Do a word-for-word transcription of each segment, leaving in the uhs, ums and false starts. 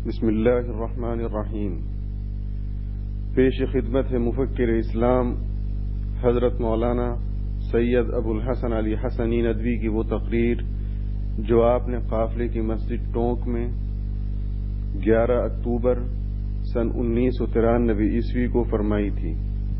بسم اللہ الرحمن الرحیم۔ پیش خدمت ہے مفکر اسلام حضرت مولانا سید ابو الحسن علی حسنی ندوی کی وہ تقریر جو آپ نے قافلے کی مسجد ٹونک میں گیارہ اکتوبر سن انیس سو ترانوے عیسوی کو فرمائی تھی۔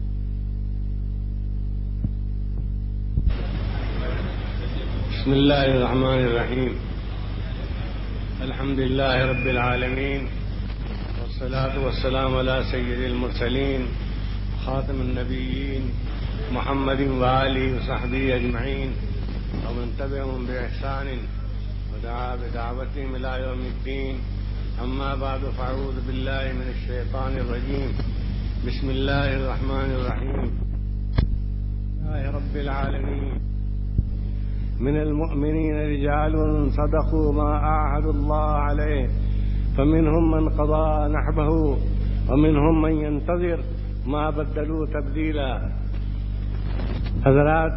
بسم اللہ الرحمن الرحیم۔ الحمد للہ رب العالمین والصلاة والسلام علی سید المرسلین خاتم النبیین محمد وآلہ وصحبہ اجمعین ومن تبعهم بإحسان ودعا بدعوتهم إلى يوم الدین۔ اما بعد فاعوذ باللہ من الشیطان الرجیم۔ بسم اللہ الرحمن الرحیم۔ للہ رب العالمین۔ من المؤمنين رجال صدقوا ما عاهدوا الله عليه فمنهم من قضى نحبه ومنهم من ينتظر ما بدلوا تبديلا۔ حضرات،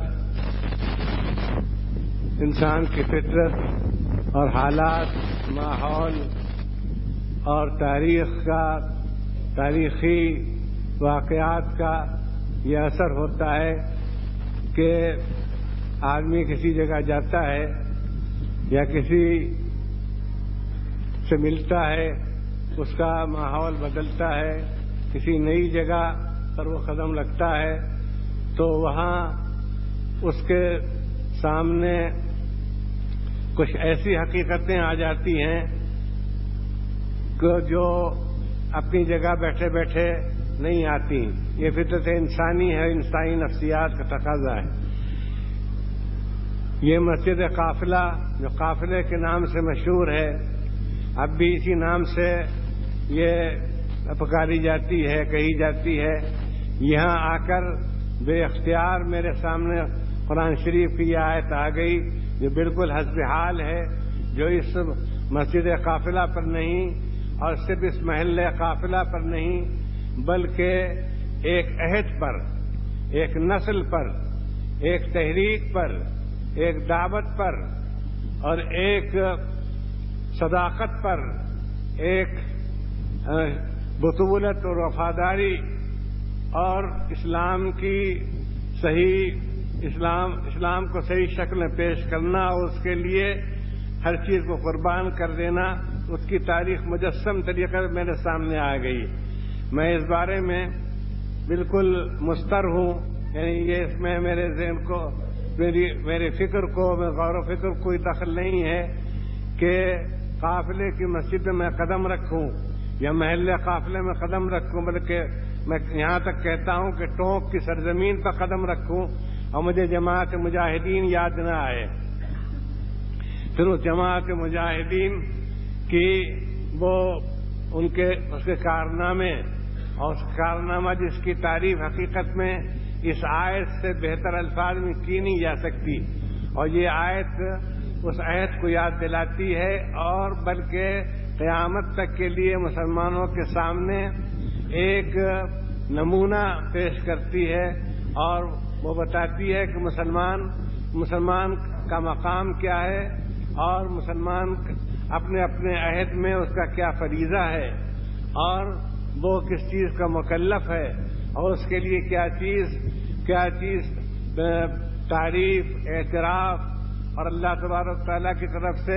انسان کی فطرت اور حالات، ماحول اور تاریخ کا، تاریخی واقعات کا یہ اثر ہوتا ہے کہ آدمی کسی جگہ جاتا ہے یا کسی سے ملتا ہے، اس کا ماحول بدلتا ہے، کسی نئی جگہ پر وہ قدم رکھتا ہے تو وہاں اس کے سامنے کچھ ایسی حقیقتیں آ جاتی ہیں کہ جو اپنی جگہ بیٹھے بیٹھے نہیں آتی۔ یہ فطرت انسانی ہے، انسانی نفسیات کا تقاضا ہے۔ یہ مسجد قافلہ جو قافلے کے نام سے مشہور ہے، اب بھی اسی نام سے یہ پکاری جاتی ہے، کہی جاتی ہے۔ یہاں آ کر بے اختیار میرے سامنے قرآن شریف کی یہ آیت آ گئی جو بالکل حسب حال ہے، جو اس مسجد قافلہ پر نہیں اور صرف اس محل قافلہ پر نہیں بلکہ ایک عہد پر، ایک نسل پر، ایک تحریک پر، ایک دعوت پر اور ایک صداقت پر، ایک بطولت اور وفاداری اور اسلام کی صحیح اسلام اسلام کو صحیح شکل میں پیش کرنا اور اس کے لیے ہر چیز کو قربان کر دینا، اس کی تاریخ مجسم طریقے میرے سامنے آ گئی۔ میں اس بارے میں بالکل مستر ہوں، یعنی یہ اس میں میرے ذہن کو، میری میرے فکر کو، میں غور و فکر کوئی دخل نہیں ہے کہ قافلے کی مسجد میں قدم رکھوں یا محل قافلے میں قدم رکھوں، بلکہ میں یہاں تک کہتا ہوں کہ ٹونک کی سرزمین پر قدم رکھوں اور مجھے جماعت مجاہدین یاد نہ آئے۔ پھر اس جماعت مجاہدین کی وہ ان کے اس کے کارنامے اور اس کارنامہ جس کی تعریف حقیقت میں اس آیت سے بہتر الفاظ میں کی نہیں جا سکتی، اور یہ آیت اس آیت کو یاد دلاتی ہے اور بلکہ قیامت تک کے لیے مسلمانوں کے سامنے ایک نمونہ پیش کرتی ہے اور وہ بتاتی ہے کہ مسلمان مسلمان کا مقام کیا ہے اور مسلمان اپنے اپنے عہد میں اس کا کیا فریضہ ہے اور وہ کس چیز کا مکلف ہے اور اس کے لیے کیا چیز کیا چیز تعریف، اعتراف اور اللہ تبارک تعالیٰ کی طرف سے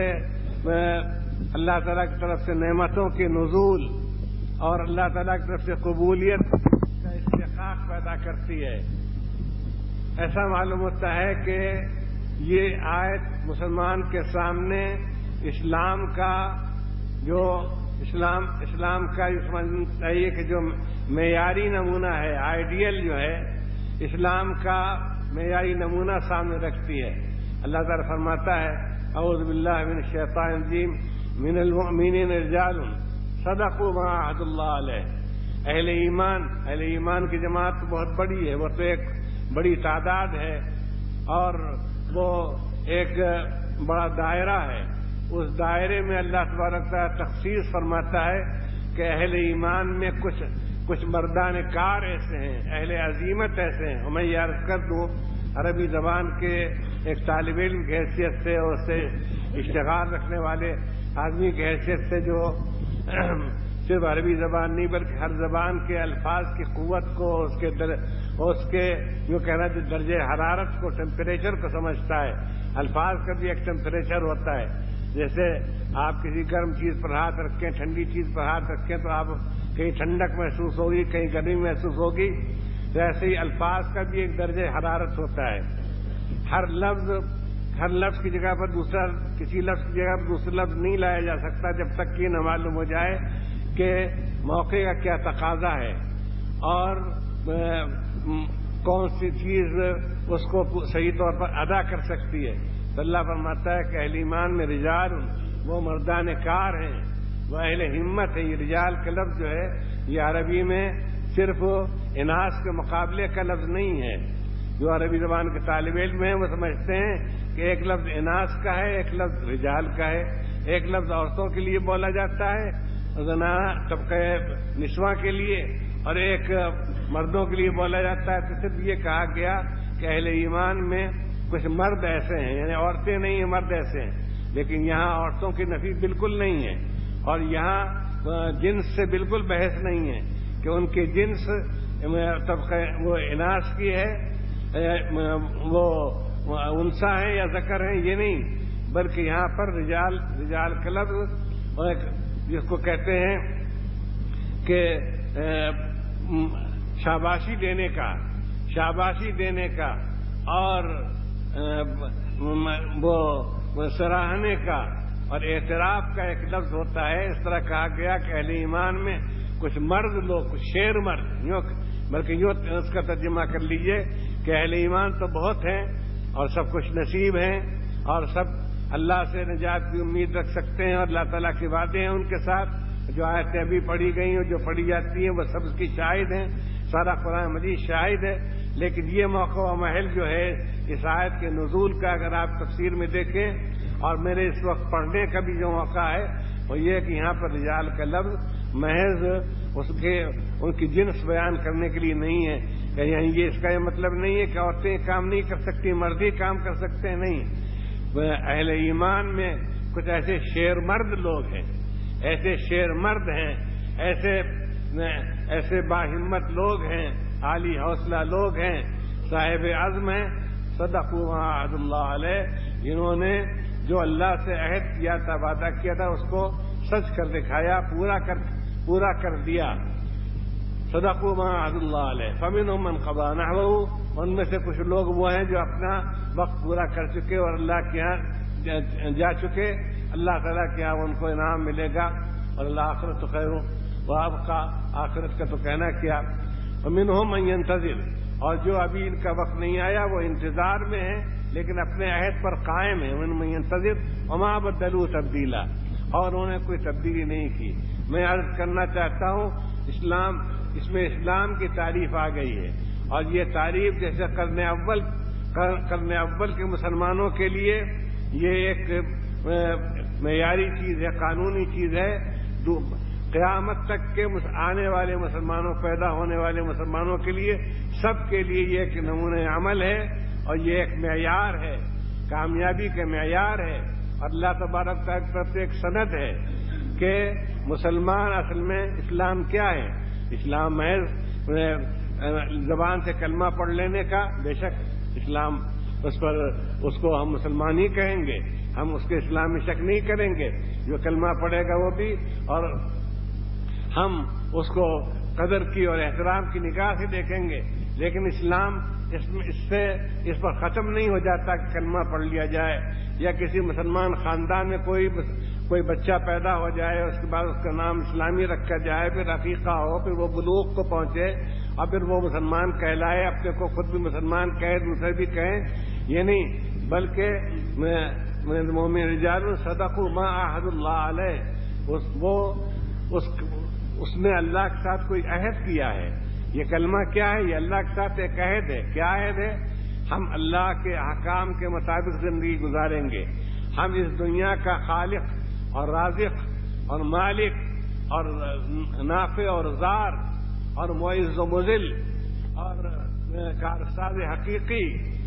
اللہ تعالیٰ کی طرف سے نعمتوں کے نزول اور اللہ تعالیٰ کی طرف سے قبولیت کا استحقاق پیدا کرتی ہے۔ ایسا معلوم ہوتا ہے کہ یہ آیت مسلمان کے سامنے اسلام کا جو اسلام اسلام کا یہ سمجھنا چاہیے کہ جو معیاری نمونہ ہے، آئیڈیل جو ہے، اسلام کا معیاری نمونہ سامنے رکھتی ہے۔ اللہ تعالیٰ فرماتا ہے اعوذ باللہ من الشیطان الرجیم من المؤمنین رجال صدقوا ما عاہدوا اللہ علیہ۔ اہل ایمان اہل ایمان کی جماعت تو بہت بڑی ہے، وہ تو ایک بڑی تعداد ہے اور وہ ایک بڑا دائرہ ہے۔ اس دائرے میں اللہ تبارک تعالیٰ تخصیص فرماتا ہے کہ اہل ایمان میں کچھ کچھ مردان کار ایسے ہیں، اہل عزیمت ایسے ہیں۔ اور میں یہ عرض کر دوں عربی زبان کے ایک طالب علم کی حیثیت سے اور اس سے اشتغال رکھنے والے آدمی کی حیثیت سے جو صرف عربی زبان نہیں بلکہ ہر زبان کے الفاظ کی قوت کو، اس کے در اس کے جو کہنا درجہ حرارت کو، ٹیمپریچر کو سمجھتا ہے. الفاظ کا بھی ایک ٹیمپریچر ہوتا ہے. جیسے آپ کسی گرم چیز پر ہاتھ رکھیں، ٹھنڈی چیز پر ہاتھ رکھیں تو آپ کہیں ٹھنڈک محسوس ہوگی، کہیں گرمی محسوس ہوگی. تو ایسے ہی الفاظ کا بھی ایک درجہ حرارت ہوتا ہے. ہر لفظ ہر لفظ کی جگہ پر دوسرا کسی لفظ کی جگہ پر دوسرا لفظ نہیں لایا جا سکتا جب تک کہ یہ نہ معلوم ہو جائے کہ موقع کا کیا تقاضا ہے اور کون سی چیز اس کو صحیح طور پر ادا کر سکتی ہے. تو اللہ فرماتا ہے کہ اہل ایمان میں رجال، وہ مردان کار ہیں، وہ اہل ہمت ہے. یہ رجال کا لفظ جو ہے یہ عربی میں صرف اناث کے مقابلے کا لفظ نہیں ہے. جو عربی زبان کے طالب علم ہیں وہ سمجھتے ہیں کہ ایک لفظ اناث کا ہے، ایک لفظ رجال کا ہے. ایک لفظ عورتوں کے لیے بولا جاتا ہے زنانہ طبقہ نسواں کے لیے، اور ایک مردوں کے لیے بولا جاتا ہے. تو صرف یہ کہا گیا کہ اہل ایمان میں کچھ مرد ایسے ہیں، یعنی عورتیں نہیں ہیں، مرد ایسے ہیں. لیکن یہاں عورتوں کی نفی بالکل نہیں ہے، اور یہاں جنس سے بالکل بحث نہیں ہے کہ ان کی جنس طبقہ وہ اناث کی ہے، وہ انسا ہیں یا ذکر ہیں، یہ نہیں. بلکہ یہاں پر رجال رجال کا لفظ جس کو کہتے ہیں کہ شاباشی دینے کا شاباشی دینے کا اور وہ سراہنے کا اور اعتراف کا ایک لفظ ہوتا ہے. اس طرح کہا گیا کہ اہل ایمان میں کچھ مرد لوگ، کچھ شیر مرد، یوں بلکہ یوں اس کا ترجمہ کر لیجئے کہ اہل ایمان تو بہت ہیں اور سب کچھ نصیب ہیں اور سب اللہ سے نجات کی امید رکھ سکتے ہیں، اور اللہ تعالیٰ کے وعدے ہیں ان کے ساتھ. جو آیتیں ابھی پڑھی گئی ہیں، جو پڑھی جاتی ہیں، وہ سب اس کی شاہد ہیں. سارا قرآن مجید شاہد ہے. لیکن یہ موقع و محل جو ہے اس آیت کے نزول کا اگر آپ تفسیر میں دیکھیں، اور میرے اس وقت پڑھنے کا بھی جو موقع ہے وہ یہ کہ یہاں پر رجال کا لفظ محض اس کے ان کی جنس بیان کرنے کے لیے نہیں ہے. یعنی یہ اس کا یہ مطلب نہیں ہے کہ عورتیں کام نہیں کر سکتی، مرد ہی کام کر سکتے ہیں، نہیں. اہل ایمان میں کچھ ایسے شیر مرد لوگ ہیں، ایسے شیر مرد ہیں، ایسے ایسے باہمت لوگ ہیں، عالی حوصلہ لوگ ہیں، صاحب عزم ہیں. صدقوا ما عهد اللہ علیہ، جنہوں نے جو اللہ سے عہد کیا تھا، وعدہ کیا تھا، اس کو سچ کر دکھایا، پورا کر پورا کر دیا. صدقوا ما عهد اللہ علیہ. فمنهم من قضى نحبه، ان میں سے کچھ لوگ وہ ہیں جو اپنا وقت پورا کر چکے اور اللہ کے یہاں جا چکے. اللہ تعالیٰ کے یہاں ان کو انعام ملے گا، اور اللہ آخرت خیر وابقیٰ، آخرت کا تو کہنا کیا. ومنهم من ينتظر، اور جو ابھی ان کا وقت نہیں آیا وہ انتظار میں ہیں لیکن اپنے عہد پر قائم ہیں. ومنهم من ينتظر وما بدلوا تبدیلا، اور انہوں نے کوئی تبدیلی نہیں کی. میں عرض کرنا چاہتا ہوں اسلام اس میں اسلام کی تعریف آ گئی ہے، اور یہ تعریف جیسے قرن اول قرن اول کے مسلمانوں کے لیے یہ ایک معیاری چیز ہے، قانونی چیز ہے. قیامت تک کے آنے والے مسلمانوں، پیدا ہونے والے مسلمانوں کے لیے، سب کے لیے یہ ایک نمونہ عمل ہے اور یہ ایک معیار ہے، کامیابی کا معیار ہے. اور اللہ تبارک تعالیٰ کی طرف سے ایک سند ہے کہ مسلمان اصل میں اسلام کیا ہے. اسلام محض زبان سے کلمہ پڑھ لینے کا، بے شک اسلام اس پر اس کو ہم مسلمان ہی کہیں گے، ہم اس کے اسلام میں شک نہیں کریں گے. جو کلمہ پڑھے گا وہ بھی، اور ہم اس کو قدر کی اور احترام کی نگاہ سے دیکھیں گے. لیکن اسلام اس اس سے اس پر ختم نہیں ہو جاتا کہ کلمہ پڑھ لیا جائے، یا کسی مسلمان خاندان میں کوئی کوئی بچہ پیدا ہو جائے، اس کے بعد اس کا نام اسلامی رکھا جائے، پھر عقیقہ ہو، پھر وہ بلوغ کو پہنچے اور پھر وہ مسلمان کہلائے، اپنے کو خود بھی مسلمان کہے، دوسرے بھی کہیں. یہ نہیں، بلکہ مومن رجال صدقوا ما عهد اللہ علیہ، اس وہ اس اس نے اللہ کے ساتھ کوئی عہد کیا ہے. یہ کلمہ کیا ہے؟ یہ اللہ کے ساتھ ایک عہد ہے. کیا عہد ہے؟ ہم اللہ کے احکام کے مطابق زندگی گزاریں گے. ہم اس دنیا کا خالق اور رازق اور مالک اور نافع اور زار اور معز و مذل اور کارساز حقیقی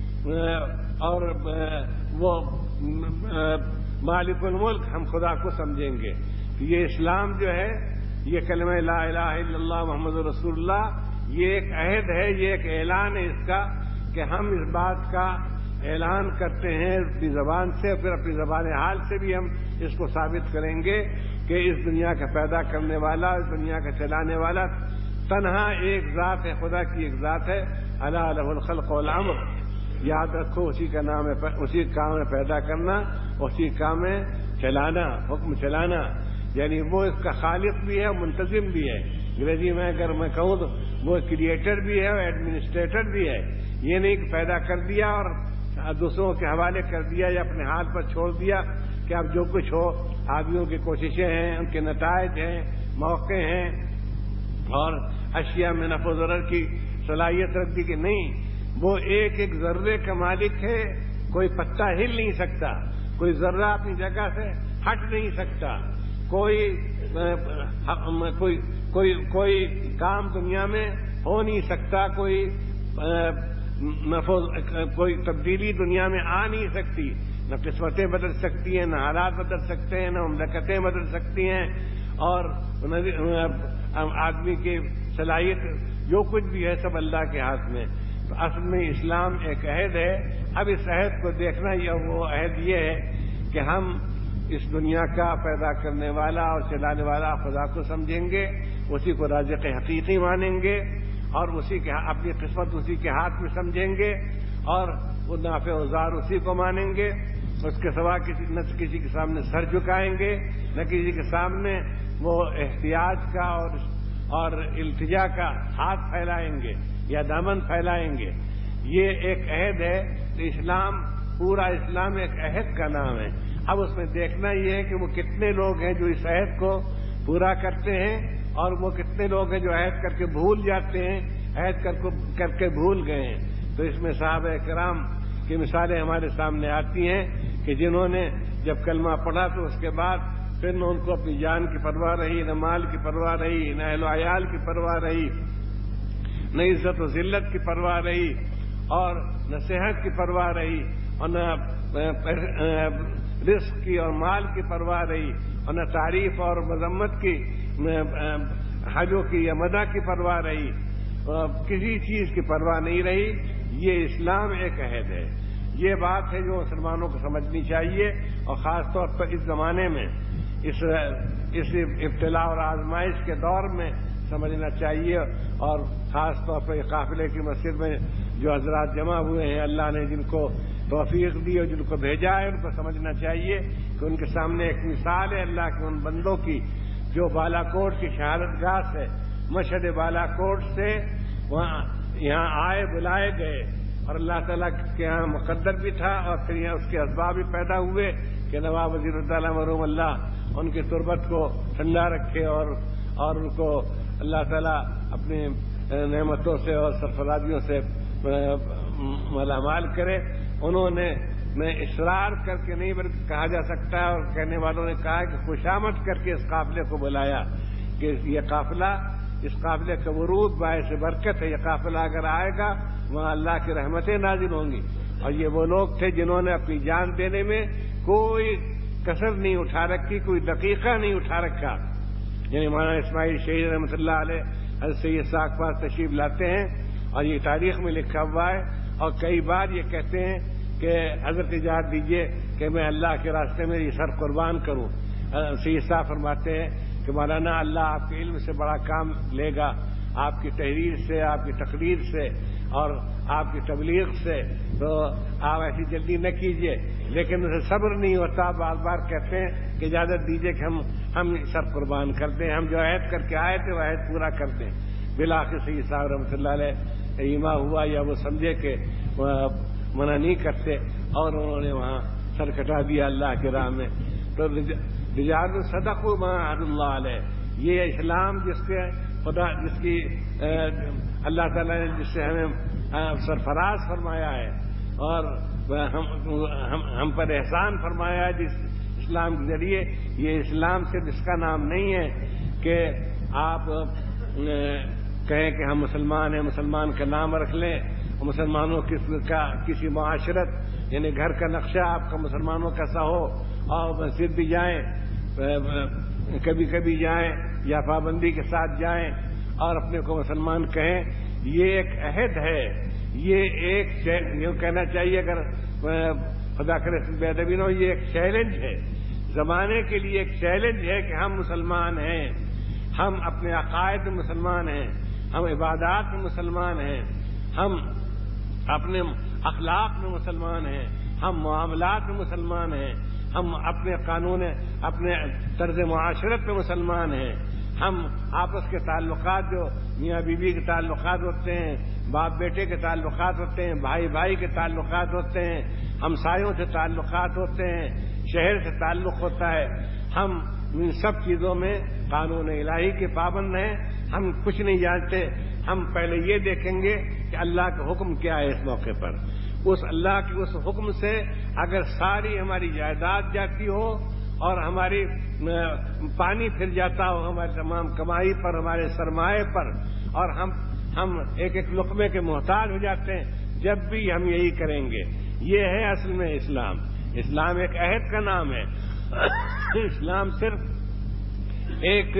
اور وہ مالک الملک، ہم خدا کو سمجھیں گے یہ اسلام جو ہے، یہ کلمہ لا الہ الا اللہ محمد رسول اللہ، یہ ایک عہد ہے، یہ ایک اعلان ہے اس کا کہ ہم اس بات کا اعلان کرتے ہیں اپنی زبان سے، پھر اپنی زبان حال سے بھی ہم اس کو ثابت کریں گے کہ اس دنیا کا پیدا کرنے والا، اس دنیا کا چلانے والا تنہا ایک ذات ہے، خدا کی ایک ذات ہے، الا لہ الخلق والامر۔ یاد رکھو اسی کا نام ہے، اسی کام ہے پیدا کرنا، اسی کام ہے چلانا، حکم چلانا، یعنی وہ اس کا خالق بھی ہے، منتظم بھی ہے۔ انگریزی میں اگر میں کہوں تو وہ کریٹر بھی ہے اور ایڈمنسٹریٹر بھی ہے۔ یہ نہیں کہ پیدا کر دیا اور دوسروں کے حوالے کر دیا یا اپنے ہاتھ پر چھوڑ دیا کہ اب جو کچھ ہو، آدمیوں کی کوششیں ہیں، ان کے نتائج ہیں، موقع ہیں اور اشیاء میں نفع و ضرر کی صلاحیت رکھ دی کہ نہیں، وہ ایک ایک ذرے کا مالک ہے، کوئی پتا ہل نہیں سکتا، کوئی ذرہ اپنی جگہ سے ہٹ نہیں سکتا، کوئی کوئی کوئی کوئی کام دنیا میں ہو نہیں سکتا، کوئی کوئی تبدیلی دنیا میں آ نہیں سکتی، نہ قسمتیں بدل سکتی ہیں، نہ حالات بدل سکتے ہیں، نہ مملکتیں بدل سکتی ہیں، اور آدمی کی صلاحیت جو کچھ بھی ہے سب اللہ کے ہاتھ میں۔ تو اصل میں اسلام ایک عہد ہے۔ اب اس عہد کو دیکھنا، یہ وہ عہد یہ ہے کہ ہم اس دنیا کا پیدا کرنے والا اور چلانے والا خدا کو سمجھیں گے، اسی کو رازق حقیقی مانیں گے اور اسی کے اپنی قسمت اسی کے ہاتھ میں سمجھیں گے اور وہ نافع اوزار اسی کو مانیں گے، اس کے سوا کسی نہ کسی کے سامنے سر جھکائیں گے، نہ کسی کے سامنے وہ احتیاج کا اور اور التجا کا ہاتھ پھیلائیں گے یا دامن پھیلائیں گے۔ یہ ایک عہد ہے۔ تو اسلام، پورا اسلام ایک عہد کا نام ہے۔ اب اس میں دیکھنا یہ ہے کہ وہ کتنے لوگ ہیں جو اس عہد کو پورا کرتے ہیں اور وہ کتنے لوگ ہیں جو عہد کر کے بھول جاتے ہیں، عہد کر کے بھول گئے ہیں۔ تو اس میں صحابہ کرام کی مثالیں ہمارے سامنے آتی ہیں کہ جنہوں نے جب کلمہ پڑھا تو اس کے بعد پھر نہ ان کو اپنی جان کی پرواہ رہی، نہ مال کی پرواہ رہی، نہ اہل و عیال کی پرواہ رہی، نہ عزت و ذلت کی پرواہ رہی اور نہ صحت کی پرواہ رہی اور نہ رزق کی اور مال کی پرواہ رہی اور نہ تعریف اور مذمت کی، حجوں کی یا مدح کی پرواہ رہی، کسی چیز کی پرواہ نہیں رہی۔ یہ اسلام ایک عہد ہے۔ یہ بات ہے جو مسلمانوں کو سمجھنی چاہیے اور خاص طور پر اس زمانے میں، اس اس ابتلاء اور آزمائش کے دور میں سمجھنا چاہیے، اور خاص طور پر قافلے کی مسجد میں جو حضرات جمع ہوئے ہیں، اللہ نے جن کو توفیق دی اور جن کو بھیجا ہے، ان کو سمجھنا چاہیے کہ ان کے سامنے ایک مثال ہے اللہ کے ان بندوں کی جو بالا کوٹ کی شہادت گاہ سے، مشہد بالا کوٹ سے وہاں یہاں آئے، بلائے گئے اور اللہ تعالیٰ کے یہاں مقدر بھی تھا اور پھر یہاں اس کے اسباب بھی پیدا ہوئے کہ نواب وزیر اللہ مرحوم اللہ ان کی تربت کو ٹھنڈا رکھے اور اور ان کو اللہ تعالیٰ اپنی نعمتوں سے اور سرفرازیوں سے مالامال کرے۔ انہوں نے میں اصرار کر کے نہیں بلکہ کہا جا سکتا ہے اور کہنے والوں نے کہا کہ خوشامد کر کے اس قافلے کو بلایا کہ یہ قافلہ، اس قافلے کا ورود باعث برکت ہے، یہ قافلہ اگر آئے گا وہاں اللہ کی رحمتیں نازل ہوں گی۔ اور یہ وہ لوگ تھے جنہوں نے اپنی جان دینے میں کوئی کسر نہیں اٹھا رکھی، کوئی دقیقہ نہیں اٹھا رکھا۔ یعنی مولانا اسماعیل شہید رحمۃ اللہ علیہ حضرت سید ساکھ پاس تشریف لاتے ہیں اور یہ تاریخ میں لکھا ہوا ہے اور کئی بار یہ کہتے ہیں کہ حضرت اجازت دیجیے کہ میں اللہ کے راستے میں یہ سر قربان کروں۔ سید صاحب فرماتے ہیں کہ مولانا اللہ آپ کے علم سے بڑا کام لے گا، آپ کی تحریر سے، آپ کی تقریر سے اور آپ کی تبلیغ سے، تو آپ ایسی جلدی نہ کیجیے۔ لیکن اسے صبر نہیں ہوتا، بار بار کہتے ہیں کہ اجازت دیجیے کہ ہم ہم سر قربان کر دیں، ہم جو عہد کر کے آئے تھے وہ عہد پورا کر دیں۔ بالآخر سید صاحب رحمۃ اللہ علیہ ایما ہوا یا وہ سمجھے کہ منع نہیں کرتے اور انہوں نے وہاں سر کٹا دیا اللہ کی راہ میں۔ تو رجال صدق ما عہد اللہ علیہ، یہ اسلام جس کے خدا جس کی اللہ تعالیٰ نے جس سے ہمیں سرفراز فرمایا ہے اور ہم ہم, ہم پر احسان فرمایا ہے جس اسلام کے ذریعے، یہ اسلام صرف اس کا نام نہیں ہے کہ آپ کہیں کہ ہم مسلمان ہیں، مسلمان کا نام رکھ لیں، مسلمانوں کا کسی معاشرت یعنی گھر کا نقشہ آپ کا مسلمانوں کا سا ہو اور مسجد بھی جائیں، کبھی کبھی جائیں یا پابندی کے ساتھ جائیں اور اپنے کو مسلمان کہیں، یہ ایک عہد ہے، یہ ایک یہ کہنا چاہیے اگر خدا کرے بے ادبی نہ ہو، یہ ایک چیلنج ہے زمانے کے لیے، ایک چیلنج ہے کہ ہم مسلمان ہیں، ہم اپنے عقائد میں مسلمان ہیں، ہم عبادات میں مسلمان ہیں، ہم اپنے اخلاق میں مسلمان ہیں، ہم معاملات میں مسلمان ہیں، ہم اپنے قانون اپنے طرز معاشرت میں مسلمان ہیں، ہم آپس کے تعلقات جو میاں بیوی کے تعلقات ہوتے ہیں، باپ بیٹے کے تعلقات ہوتے ہیں، بھائی بھائی کے تعلقات ہوتے ہیں، ہمسایوں سے تعلقات ہوتے ہیں، شہر سے تعلق ہوتا ہے، ہم ان سب چیزوں میں قانون الہی کے پابند ہیں، ہم کچھ نہیں جانتے، ہم پہلے یہ دیکھیں گے کہ اللہ کا حکم کیا ہے اس موقع پر، اس اللہ کے اس حکم سے اگر ساری ہماری جائیداد جاتی ہو اور ہماری پانی پھر جاتا ہو ہماری تمام کمائی پر، ہمارے سرمایہ پر، اور ہم ہم ایک ایک لقمے کے محتاج ہو جاتے ہیں، جب بھی ہم یہی کریں گے، یہ ہے اصل میں اسلام۔ اسلام ایک عہد کا نام ہے، اسلام صرف ایک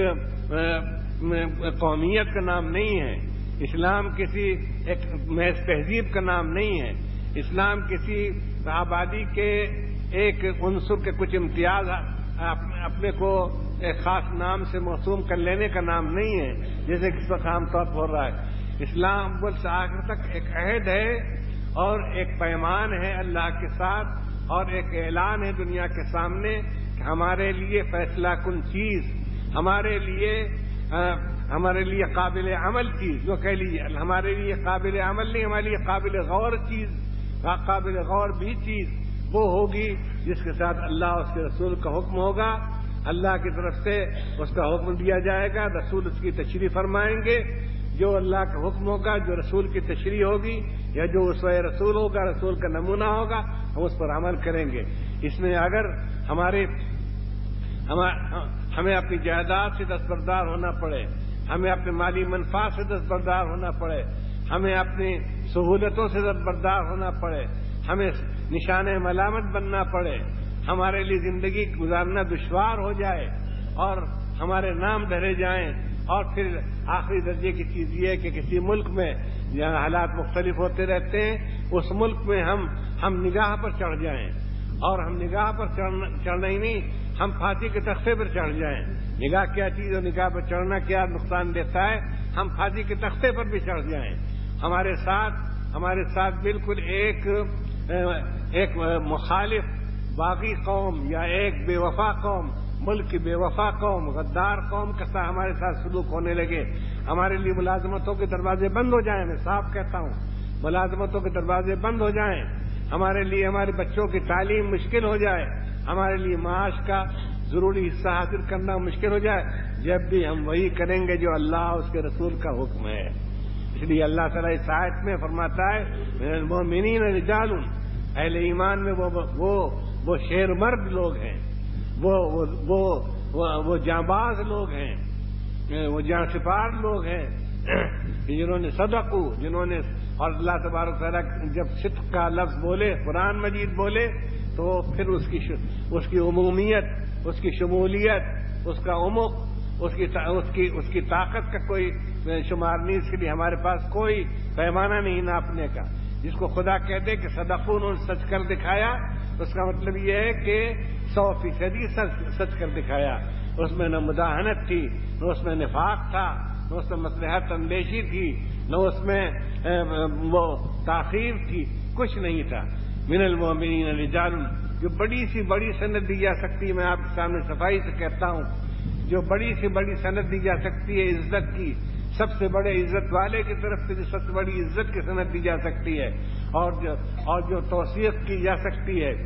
قومیت کا نام نہیں ہے، اسلام کسی ایک محض تہذیب کا نام نہیں ہے، اسلام کسی آبادی کے ایک عنصر کے کچھ امتیاز اپنے کو ایک خاص نام سے موسوم کر لینے کا نام نہیں ہے، جیسے کس وقت عام طور پر ہو رہا ہے۔ اسلام اول سے آخر تک ایک عہد ہے اور ایک پیمان ہے اللہ کے ساتھ، اور ایک اعلان ہے دنیا کے سامنے کہ ہمارے لیے فیصلہ کن چیز، ہمارے لیے ہمارے لیے قابل عمل چیز، جو کہہ لیجیے ہمارے لیے قابل عمل نہیں، ہمارے لیے قابل غور چیز، قابل غور بھی چیز وہ ہوگی جس کے ساتھ اللہ اس کے رسول کا حکم ہوگا، اللہ کی طرف سے اس کا حکم دیا جائے گا، رسول اس کی تشریح فرمائیں گے، جو اللہ کا حکم ہوگا، جو رسول کی تشریح ہوگی یا جو اسوہ رسول ہوگا، رسول کا نمونہ ہوگا، ہم اس پر عمل کریں گے۔ اس میں اگر ہمارے ہمیں اپنی جائیداد سے دستبردار ہونا پڑے، ہمیں اپنے مالی منفعت سے دستبردار ہونا پڑے، ہمیں اپنی سہولتوں سے دستبردار ہونا پڑے، ہمیں نشان ملامت بننا پڑے، ہمارے لیے زندگی گزارنا دشوار ہو جائے اور ہمارے نام دھرے جائیں، اور پھر آخری درجے کی چیز یہ ہے کہ کسی ملک میں جہاں حالات مختلف ہوتے رہتے ہیں، اس ملک میں ہم ہم نگاہ پر چڑھ جائیں، اور ہم نگاہ پر چڑھنا ہی نہیں، ہم پھانسی کے تختے پر چڑھ جائیں۔ نگاہ کیا چیز ہے، نگاہ پر چڑھنا کیا نقصان دیتا ہے، ہم پھانسی کے تختے پر بھی چڑھ جائیں۔ ہمارے ساتھ ہمارے ساتھ بالکل ایک ایک مخالف باغی قوم یا ایک بے وفا قوم، ملک کی بے وفا قوم، غدار قوم کا ساتھ ہمارے ساتھ سلوک ہونے لگے، ہمارے لیے ملازمتوں کے دروازے بند ہو جائیں، میں صاف کہتا ہوں ملازمتوں کے دروازے بند ہو جائیں، ہمارے لیے ہمارے بچوں کی تعلیم مشکل ہو جائے، ہمارے لیے معاش کا ضروری حصہ حاصل کرنا مشکل ہو جائے، جب بھی ہم وہی کریں گے جو اللہ اس کے رسول کا حکم ہے۔ اس لیے اللہ تعالیٰ اس آیت میں فرماتا ہے المؤمنین رجال، اہل ایمان میں وہ وہ وہ شیر مرد لوگ ہیں، وہ وہ وہ وہ جانباز لوگ ہیں، وہ جاں سپار لوگ ہیں جنہوں نے صدقو، جنہوں نے، اور اللہ تبارک تعالیٰ جب صدق کا لفظ بولے، قرآن مجید بولے، تو پھر اس کی اس کی عمومیت، اس کی شمولیت، اس کا عمق، اس کی اس کی اس کی طاقت کا کوئی شمار نہیں، اس کے لیے ہمارے پاس کوئی پیمانہ نہیں ناپنے کا۔ جس کو خدا کہہ دے کہ صدقو، انہوں نے سچ کر دکھایا، اس کا مطلب یہ ہے کہ سو فیصدی سچ کر دکھایا، اس میں نہ مداحنت تھی، نہ اس میں نفاق تھا، نہ اس میں مصلحت اندیشی تھی، نہ اس میں وہ تاخیر تھی، کچھ نہیں تھا۔ من المؤمنین رجال، جو بڑی سی بڑی سند دی جا سکتی ہے، میں آپ کے سامنے صفائی سے کہتا ہوں، جو بڑی سی بڑی سند دی جا سکتی ہے عزت کی، سب سے بڑے عزت والے کی طرف سے جو سب سے بڑی عزت کی سند دی جا سکتی ہے، اور جو اور جو توثیق کی جا سکتی ہے،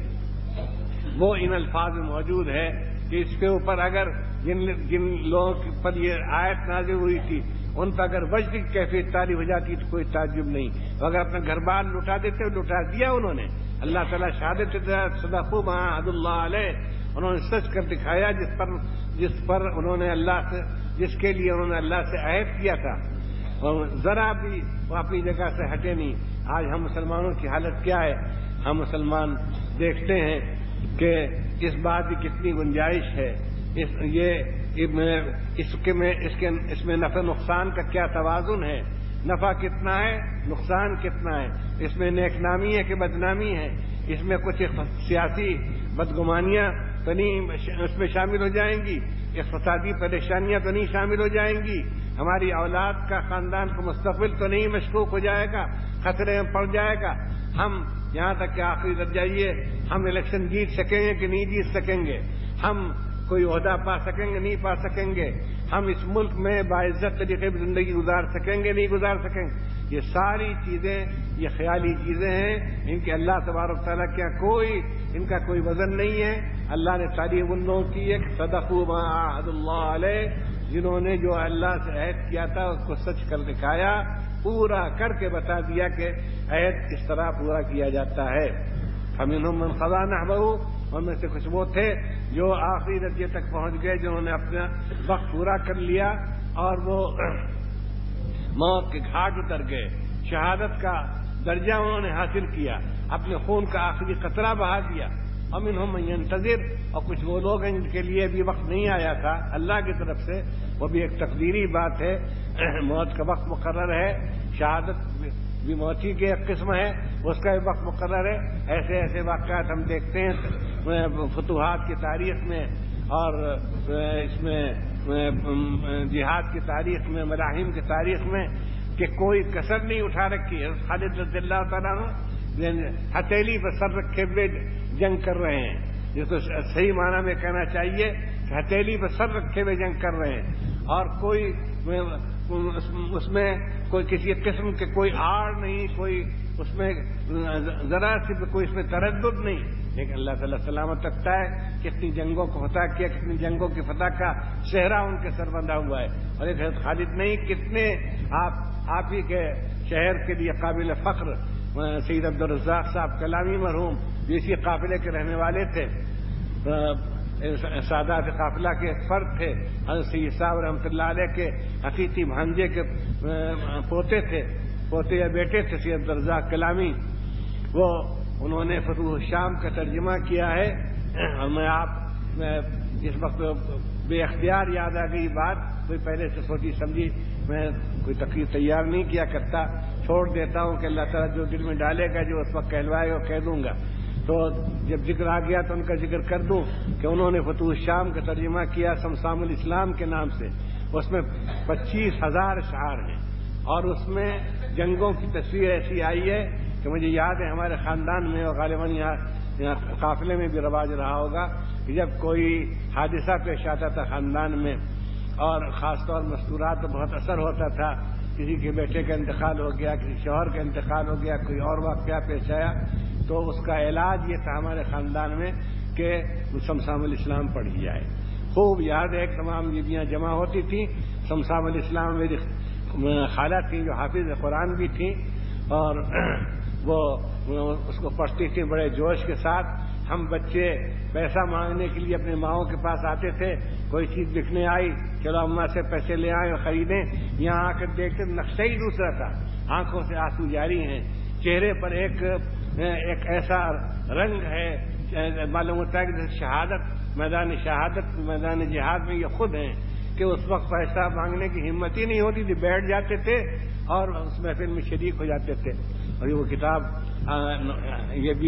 وہ ان الفاظ میں موجود ہے کہ اس کے اوپر اگر جن جن لوگوں پر یہ آیت نازل ہوئی تھی ان پر اگر وجد کی کیفیت تاری ہو جاتی تو کوئی تعجب نہیں، اگر اپنا گھر بار لٹا دیتے لٹا دیا انہوں نے، اللہ تعالیٰ شہادت صدقوا ما عہد اللہ علیہ، انہوں نے سچ کر دکھایا جس پر جس پر انہوں نے اللہ سے جس کے لیے انہوں نے اللہ سے عہد کیا تھا، اور ذرا بھی وہ اپنی جگہ سے ہٹے نہیں۔ آج ہم مسلمانوں کی حالت کیا ہے؟ ہم مسلمان دیکھتے ہیں کہ اس بات کی کتنی گنجائش ہے اس یہ اس کے میں اس کے اس میں نفع نقصان کا کیا توازن ہے، نفع کتنا ہے، نقصان کتنا ہے، اس میں نیک نامی ہے کہ بدنامی ہے، اس میں کچھ سیاسی بدگمانیاں تو نہیں اس میں شامل ہو جائیں گی، اقتصادی پریشانیاں تو نہیں شامل ہو جائیں گی، ہماری اولاد کا خاندان کا مستقبل تو نہیں مشکوک ہو جائے گا، خطرے میں پڑ جائے گا۔ ہم یہاں تک کہ آخری درجہ یہ ہم الیکشن جیت سکیں گے کہ نہیں جیت سکیں گے، ہم کوئی عہدہ پا سکیں گے نہیں پا سکیں گے، ہم اس ملک میں باعزت طریقے سے زندگی گزار سکیں گے نہیں گزار سکیں گے، یہ ساری چیزیں یہ خیالی چیزیں ہیں، ان کے اللہ تبارک تعالیٰ کیا کوئی ان کا کوئی وزن نہیں ہے۔ اللہ نے تعریف ان لوگوں کی ہے کہ صدقوا ما عاهد اللہ علیہ، جنہوں نے جو اللہ سے عہد کیا تھا اس کو سچ کر دکھایا، پورا کر کے بتا دیا کہ عہد کس طرح پورا کیا جاتا ہے۔ فمنهم من قضى نحبه، ان میں سے کچھ وہ تھے جو آخری درجے تک پہنچ گئے، جنہوں نے اپنا وقت پورا کر لیا اور وہ موت کے گھاٹ اتر گئے، شہادت کا درجہ انہوں نے حاصل کیا، اپنے خون کا آخری قطرہ بہا دیا۔ ومنهم من ينتظر، اور کچھ وہ لوگ ہیں جن کے لیے بھی وقت نہیں آیا تھا اللہ کی طرف سے، وہ بھی ایک تقدیری بات ہے، موت کا وقت مقرر ہے، شہادت بھی موتی کی ایک قسم ہے، اس کا بھی وقت مقرر ہے۔ ایسے ایسے واقعات ہم دیکھتے ہیں فتوحات کی تاریخ میں اور اس میں جہاد کی تاریخ میں، ملاحم کی تاریخ میں، کہ کوئی کسر نہیں اٹھا رکھی ہے۔ خالد رضی اللہ تعالیٰ ہتھیلی پر سر رکھے ہوئے جنگ کر رہے ہیں، جس کو صحیح معنی میں کہنا چاہیے کہ ہتھیلی پر سر رکھے ہوئے جنگ کر رہے ہیں، اور کوئی اس میں کوئی کسی قسم کے کوئی آڑ نہیں، کوئی اس میں ذرا سی کوئی اس میں تردد نہیں، لیکن اللہ تعالیٰ سلامت رکھتا ہے۔ کتنی جنگوں کو فتح کیا، کتنی جنگوں کی فتح کا صحرا ان کے سر بندھا ہوا ہے، اور ایک حضرت خالد نہیں، کتنے آپ آپ ہی کے شہر کے لیے قابل فخر سید عبدالرزاق صاحب کلامی مرحوم جو اسی قافلے کے رہنے والے تھے، سادات قافلہ کے ایک فرد تھے، حضرت سید صاحب رحمۃ اللہ علیہ کے حقیقی بھانجے کے پوتے تھے، پوتے یا بیٹے تھے سید عبدالرزاق کلامی، وہ انہوں نے فتوح الشام کا ترجمہ کیا ہے۔ اور میں آپ میں اس وقت بے اختیار یاد آ گئی بات، کوئی پہلے سے سوچی سمجھی میں کوئی تقریر تیار نہیں کیا کرتا، چھوڑ دیتا ہوں کہ اللہ تعالیٰ جو دل میں ڈالے گا، جو اس وقت کہلوائے وہ کہہ دوں گا، تو جب ذکر آ گیا تو ان کا ذکر کر دوں کہ انہوں نے فتوح الشام کا ترجمہ کیا سمسام الاسلام کے نام سے، اس میں پچیس ہزار اشعار ہیں، اور اس میں جنگوں کی تصویر ایسی آئی ہے کہ مجھے یاد ہے ہمارے خاندان میں اور غالباً یہاں یہاں قافلے میں بھی رواج رہا ہوگا کہ جب کوئی حادثہ پیش آتا تھا خاندان میں، اور خاص طور مستورات پر بہت اثر ہوتا تھا، کسی کے بیٹے کا انتقال ہو گیا، کسی شوہر کا انتقال ہو گیا، کوئی اور واقعہ پیش آیا، تو اس کا علاج یہ تھا ہمارے خاندان میں کہ سمسام الاسلام پڑھی جائے۔ خوب یاد ہے، تمام بیویاں جمع ہوتی تھیں، سمسام الاسلام میری خالہ تھیں جو حافظ قرآن بھی تھیں، اور وہ اس کو پڑھتی تھیں بڑے جوش کے ساتھ۔ ہم بچے پیسہ مانگنے کے لیے اپنے ماؤں کے پاس آتے تھے، کوئی چیز بکنے آئی، چلو اماں سے پیسے لے آئے اور خریدیں، یہاں آ کر دیکھتے نقشہ ہی دوسرا تھا، آنکھوں سے آنسو جاری ہیں، چہرے پر ایک ایک ایسا رنگ ہے، معلوم ہوتا ہے کہ شہادت میدان شہادت میدان جہاد میں یہ خود ہیں کہ اس وقت پیسہ مانگنے کی ہمت ہی نہیں ہوتی تھی، بیٹھ جاتے تھے اور اس محفل میں شریک ہو جاتے تھے۔ اور یہ وہ کتاب یہ بھی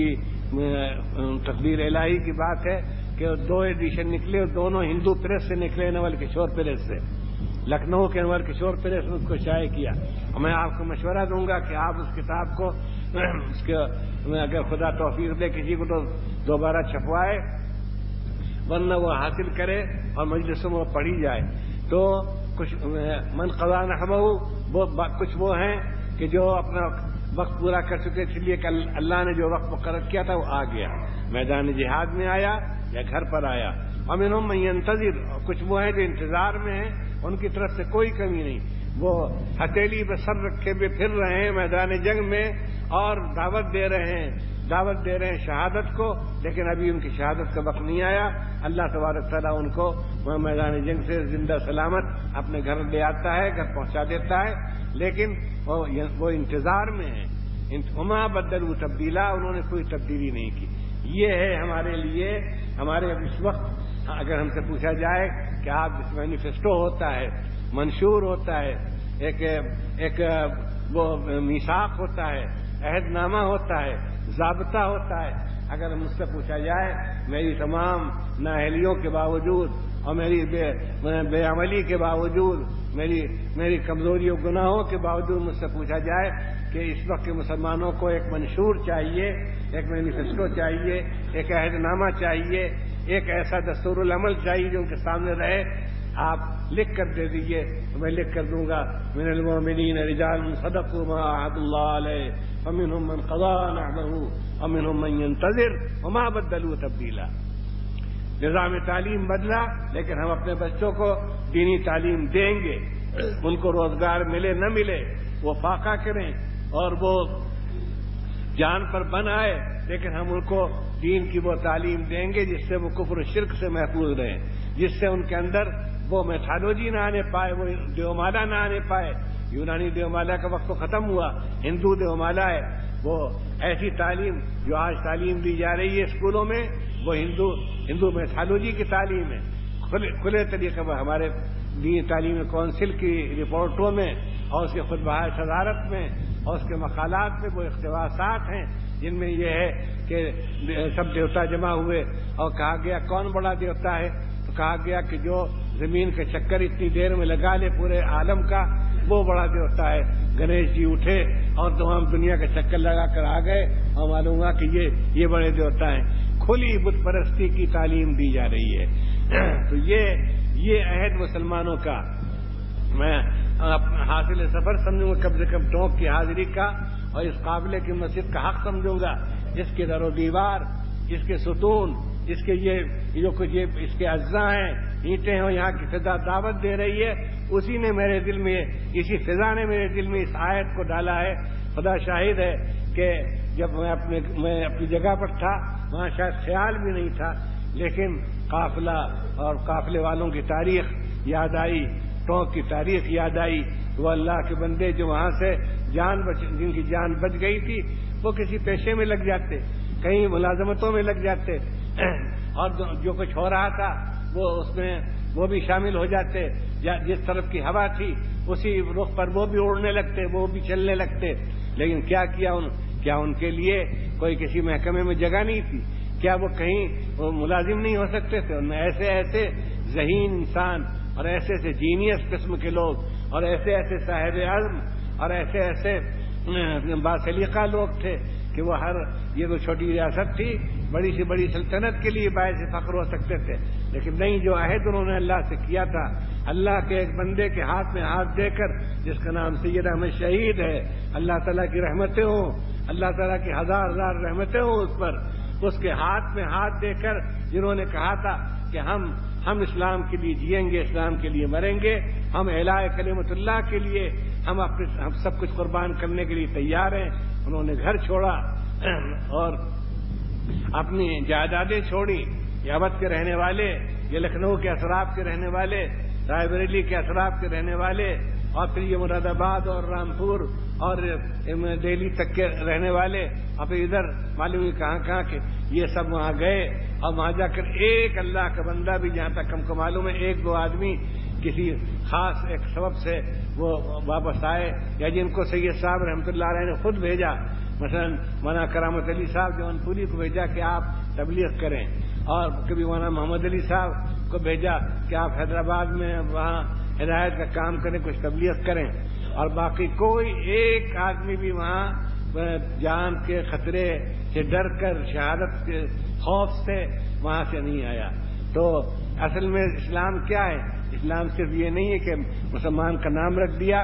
تقدیر الہی کی بات ہے کہ دو ایڈیشن نکلے، دونوں ہندو پریس سے نکلے، انور کشور پریس سے، لکھنؤ کے انور کشور پریس نے اس کو شائع کیا۔ اور میں آپ کو مشورہ دوں گا کہ آپ اس کتاب کو اس کے اگر خدا توفیق دے کسی کو تو دوبارہ چھپوائے، ورنہ وہ حاصل کرے اور مجلسوں میں پڑھی جائے۔ تو کچھ من قضا نحبہ، وہ کچھ وہ ہیں کہ جو اپنا وقت پورا کر چکے، اس لیے کہ اللہ نے جو وقت مقرر کیا تھا وہ آ گیا، میدان جہاد میں آیا یا گھر پر آیا۔ ومنهم من ينتظر، کچھ وہ ہیں جو انتظار میں ہیں، ان کی طرف سے کوئی کمی نہیں، وہ ہتھیلی پہ سر رکھے ہوئے پھر رہے ہیں میدان جنگ میں اور دعوت دے رہے ہیں دعوت دے رہے ہیں شہادت کو، لیکن ابھی ان کی شہادت کا وقت نہیں آیا۔ اللہ تبارک تعالیٰ ان کو میدان جنگ سے زندہ سلامت اپنے گھر لے آتا ہے، گھر پہنچا دیتا ہے، لیکن وہ انتظار میں ہیں۔ وما بدلوا تبدیلا، انہوں نے کوئی تبدیلی نہیں کی۔ یہ ہے ہمارے لیے، ہمارے اس وقت اگر ہم سے پوچھا جائے کہ آپ جس مینیفیسٹو ہوتا ہے، منشور ہوتا ہے، ایک ایک وہ میثاق ہوتا ہے، عہد نامہ ہوتا ہے، ضابطہ ہوتا ہے، اگر مجھ سے پوچھا جائے میری تمام نااہلیوں کے باوجود اور میری بے, بے عملی کے باوجود، میری میری کمزوری و گناہوں کے باوجود مجھ سے پوچھا جائے کہ اس وقت کے مسلمانوں کو ایک منشور چاہیے، ایک مینیفیسٹو چاہیے، ایک عہد نامہ چاہیے، ایک ایسا دستور العمل چاہیے جو ان کے سامنے رہے، آپ لکھ کر دے دیجئے، میں لکھ کر دوں گا من المؤمنین رجال صدقوا ما عهد الله علیہ فمنهم من قضى نحبه ومنهم من ينتظر وما بدلوا تبدیلا۔ نظام تعلیم بدلا، لیکن ہم اپنے بچوں کو دینی تعلیم دیں گے، ان کو روزگار ملے نہ ملے، وہ فاقہ کریں اور وہ جان پر بن آئے، لیکن ہم ان کو دین کی وہ تعلیم دیں گے جس سے وہ کفر و شرک سے محفوظ رہیں، جس سے ان کے اندر وہ میتھالوجی نہ آنے پائے، وہ دیومالا نہ آنے پائے۔ یونانی دیومالا کا وقت تو ختم ہوا، ہندو دیومالا ہے۔ وہ ایسی تعلیم جو آج تعلیم دی جا رہی ہے اسکولوں میں، وہ ہندو ہندو میتھالوجی کی تعلیم ہے۔ کھلے کھلے طریقے پر ہمارے دین تعلیمی کونسل کی رپورٹوں میں اور اس کے خود بہائے صدارت میں اور اس کے مقالات میں وہ اقتباسات ہیں جن میں یہ ہے کہ سب دیوتا جمع ہوئے اور کہا گیا کون بڑا دیوتا ہے، تو کہا گیا کہ جو زمین کے چکر اتنی دیر میں لگا لے پورے عالم کا، وہ بڑا دیوتا ہے۔ گنیش جی اٹھے اور تمام دنیا کا چکر لگا کر آ گئے اور معلوم ہوا کہ یہ یہ بڑے دیوتا ہیں۔ کھلی بت پرستی کی تعلیم دی جا رہی ہے۔ تو یہ یہ عہد مسلمانوں کا میں حاصل سفر سمجھوں گا، کم سے کم ٹونک کی حاضری کا، اور اس قابلے کی مسجد کا حق سمجھوں گا۔ اس کے در و دیوار، اس کے ستون، اس کے یہ جو کچھ یہ اس کے اجزاء ہیں، اینٹیں ہوں، یہاں کی فضا دعوت دے رہی ہے، اسی نے میرے دل میں، اسی فضا نے میرے دل میں اس آیت کو ڈالا ہے۔ خدا شاہد ہے کہ جب میں اپنے میں اپنی جگہ پر تھا وہاں شاید خیال بھی نہیں تھا، لیکن قافلہ اور قافلے والوں کی تاریخ یاد آئی، ٹونک کی تاریخ یاد آئی۔ وہ اللہ کے بندے جو وہاں سے جان بچ جن کی جان بچ گئی تھی، وہ کسی پیشے میں لگ جاتے، کہیں ملازمتوں میں لگ جاتے، اور جو کچھ ہو رہا تھا وہ اس میں وہ بھی شامل ہو جاتے، جس طرف کی ہوا تھی اسی رخ پر وہ بھی اڑنے لگتے، وہ بھی چلنے لگتے۔ لیکن کیا کیا ان کیا ان کے لیے کوئی کسی محکمے میں جگہ نہیں تھی؟ کیا وہ کہیں وہ ملازم نہیں ہو سکتے تھے؟ ان میں ایسے ایسے ذہین انسان اور ایسے ایسے جینیس قسم کے لوگ اور ایسے ایسے صاحب عزم اور ایسے ایسے باسلیقہ لوگ تھے کہ وہ ہر یہ تو چھوٹی ریاست تھی، بڑی سے بڑی سلطنت کے لیے باعث فخر ہو سکتے تھے، لیکن نہیں، جو عہد انہوں نے اللہ سے کیا تھا، اللہ کے ایک بندے کے ہاتھ میں ہاتھ دے کر جس کا نام سید احمد شہید ہے، اللہ تعالیٰ کی رحمتیں ہوں، اللہ تعالیٰ کی ہزار ہزار رحمتیں ہوں اس پر، اس کے ہاتھ میں ہاتھ دے کر جنہوں نے کہا تھا کہ ہم ہم اسلام کے لیے جئیں گے، اسلام کے لیے مریں گے، ہم اعلاء کلمت اللہ کے لیے ہم اپنے ہم سب کچھ قربان کرنے کے لیے تیار ہیں۔ انہوں نے گھر چھوڑا اور اپنی جائیدادیں چھوڑی۔ یہ اودھ کے رہنے والے، یہ لکھنؤ کے اطراف کے رہنے والے، رائے بریلی کے اطراف کے رہنے والے، اور پھر یہ مراد آباد اور رامپور اور دہلی تک کے رہنے والے، اور پھر ادھر معلوم ہے کہاں کہاں کے، یہ سب وہاں گئے اور وہاں جا کر ایک اللہ کا بندہ بھی، جہاں تک ہم کو معلوم ہے ایک دو آدمی کسی خاص ایک سبب سے وہ واپس آئے، یا جن کو سید صاحب رحمۃ اللہ علیہ نے خود بھیجا، مثلا مولانا کرامت علی صاحب جون پوری کو بھیجا کہ آپ تبلیغ کریں، اور کبھی مولانا محمد علی صاحب کو بھیجا کہ آپ حیدرآباد میں وہاں ہدایت کا کام کریں، کچھ تبلیغ کریں، اور باقی کوئی ایک آدمی بھی وہاں جان کے خطرے سے ڈر کر، شہادت کے خوف سے وہاں سے نہیں آیا۔ تو اصل میں اسلام کیا ہے؟ اسلام صرف یہ نہیں ہے کہ مسلمان کا نام رکھ دیا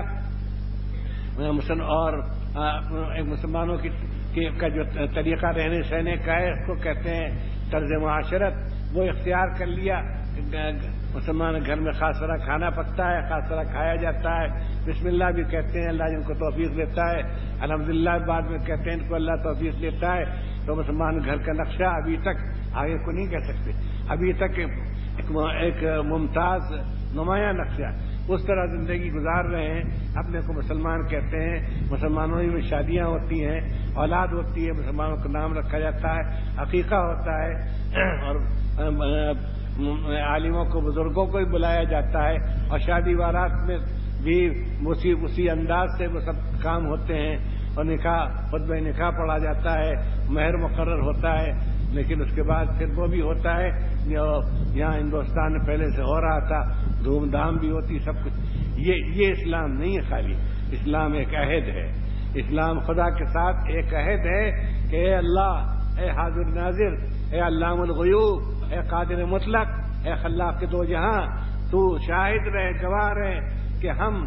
اور ایک مسلمانوں کی کا جو طریقہ رہنے سہنے کا ہے اس کو کہتے ہیں طرز معاشرت، وہ اختیار کر لیا۔ مسلمان گھر میں خاص طرح کھانا پکتا ہے، خاص طرح کھایا جاتا ہے، بسم اللہ بھی کہتے ہیں، اللہ جن کو توفیق دیتا ہے، الحمدللہ بعد میں کہتے ہیں ان کو اللہ توفیق دیتا ہے۔ تو مسلمان گھر کا نقشہ ابھی تک آگے کو نہیں کہہ سکتے، ابھی تک ایک ممتاز نمایاں نقشہ اس طرح زندگی گزار رہے ہیں، اپنے کو مسلمان کہتے ہیں، مسلمانوں میں شادیاں ہوتی ہیں، اولاد ہوتی ہے، مسلمانوں کا نام رکھا جاتا ہے، عقیقہ ہوتا ہے، اور عالموں کو بزرگوں کو بھی بلایا جاتا ہے اور شادی بارات میں بھی اسی اسی انداز سے وہ سب کام ہوتے ہیں اور نکاح خطبہ نکاح پڑھا جاتا ہے، مہر مقرر ہوتا ہے، لیکن اس کے بعد پھر وہ بھی ہوتا ہے یہاں ہندوستان میں پہلے سے ہو رہا تھا، دھوم دھام بھی ہوتی سب کچھ۔ یہ یہ اسلام نہیں ہے، خالی اسلام ایک عہد ہے، اسلام خدا کے ساتھ ایک عہد ہے کہ اے اللہ، اے حاضر ناظر، اے علام الغیوب، اے قادر مطلق، اے خلاق کے دو جہاں، تو شاہد رہے، گواہ رہے کہ ہم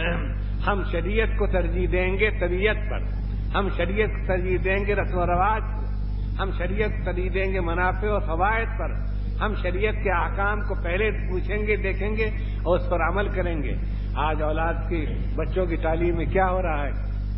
ہم شریعت کو ترجیح دیں گے طبیعت پر، ہم شریعت کو ترجیح دیں گے رسم و رواج پر، ہم شریعت کو ترجیح دیں گے منافع و فوائد پر، ہم شریعت کے احکام کو پہلے پوچھیں گے، دیکھیں گے اور اس پر عمل کریں گے۔ آج اولاد کی بچوں کی تعلیم میں کیا ہو رہا ہے؟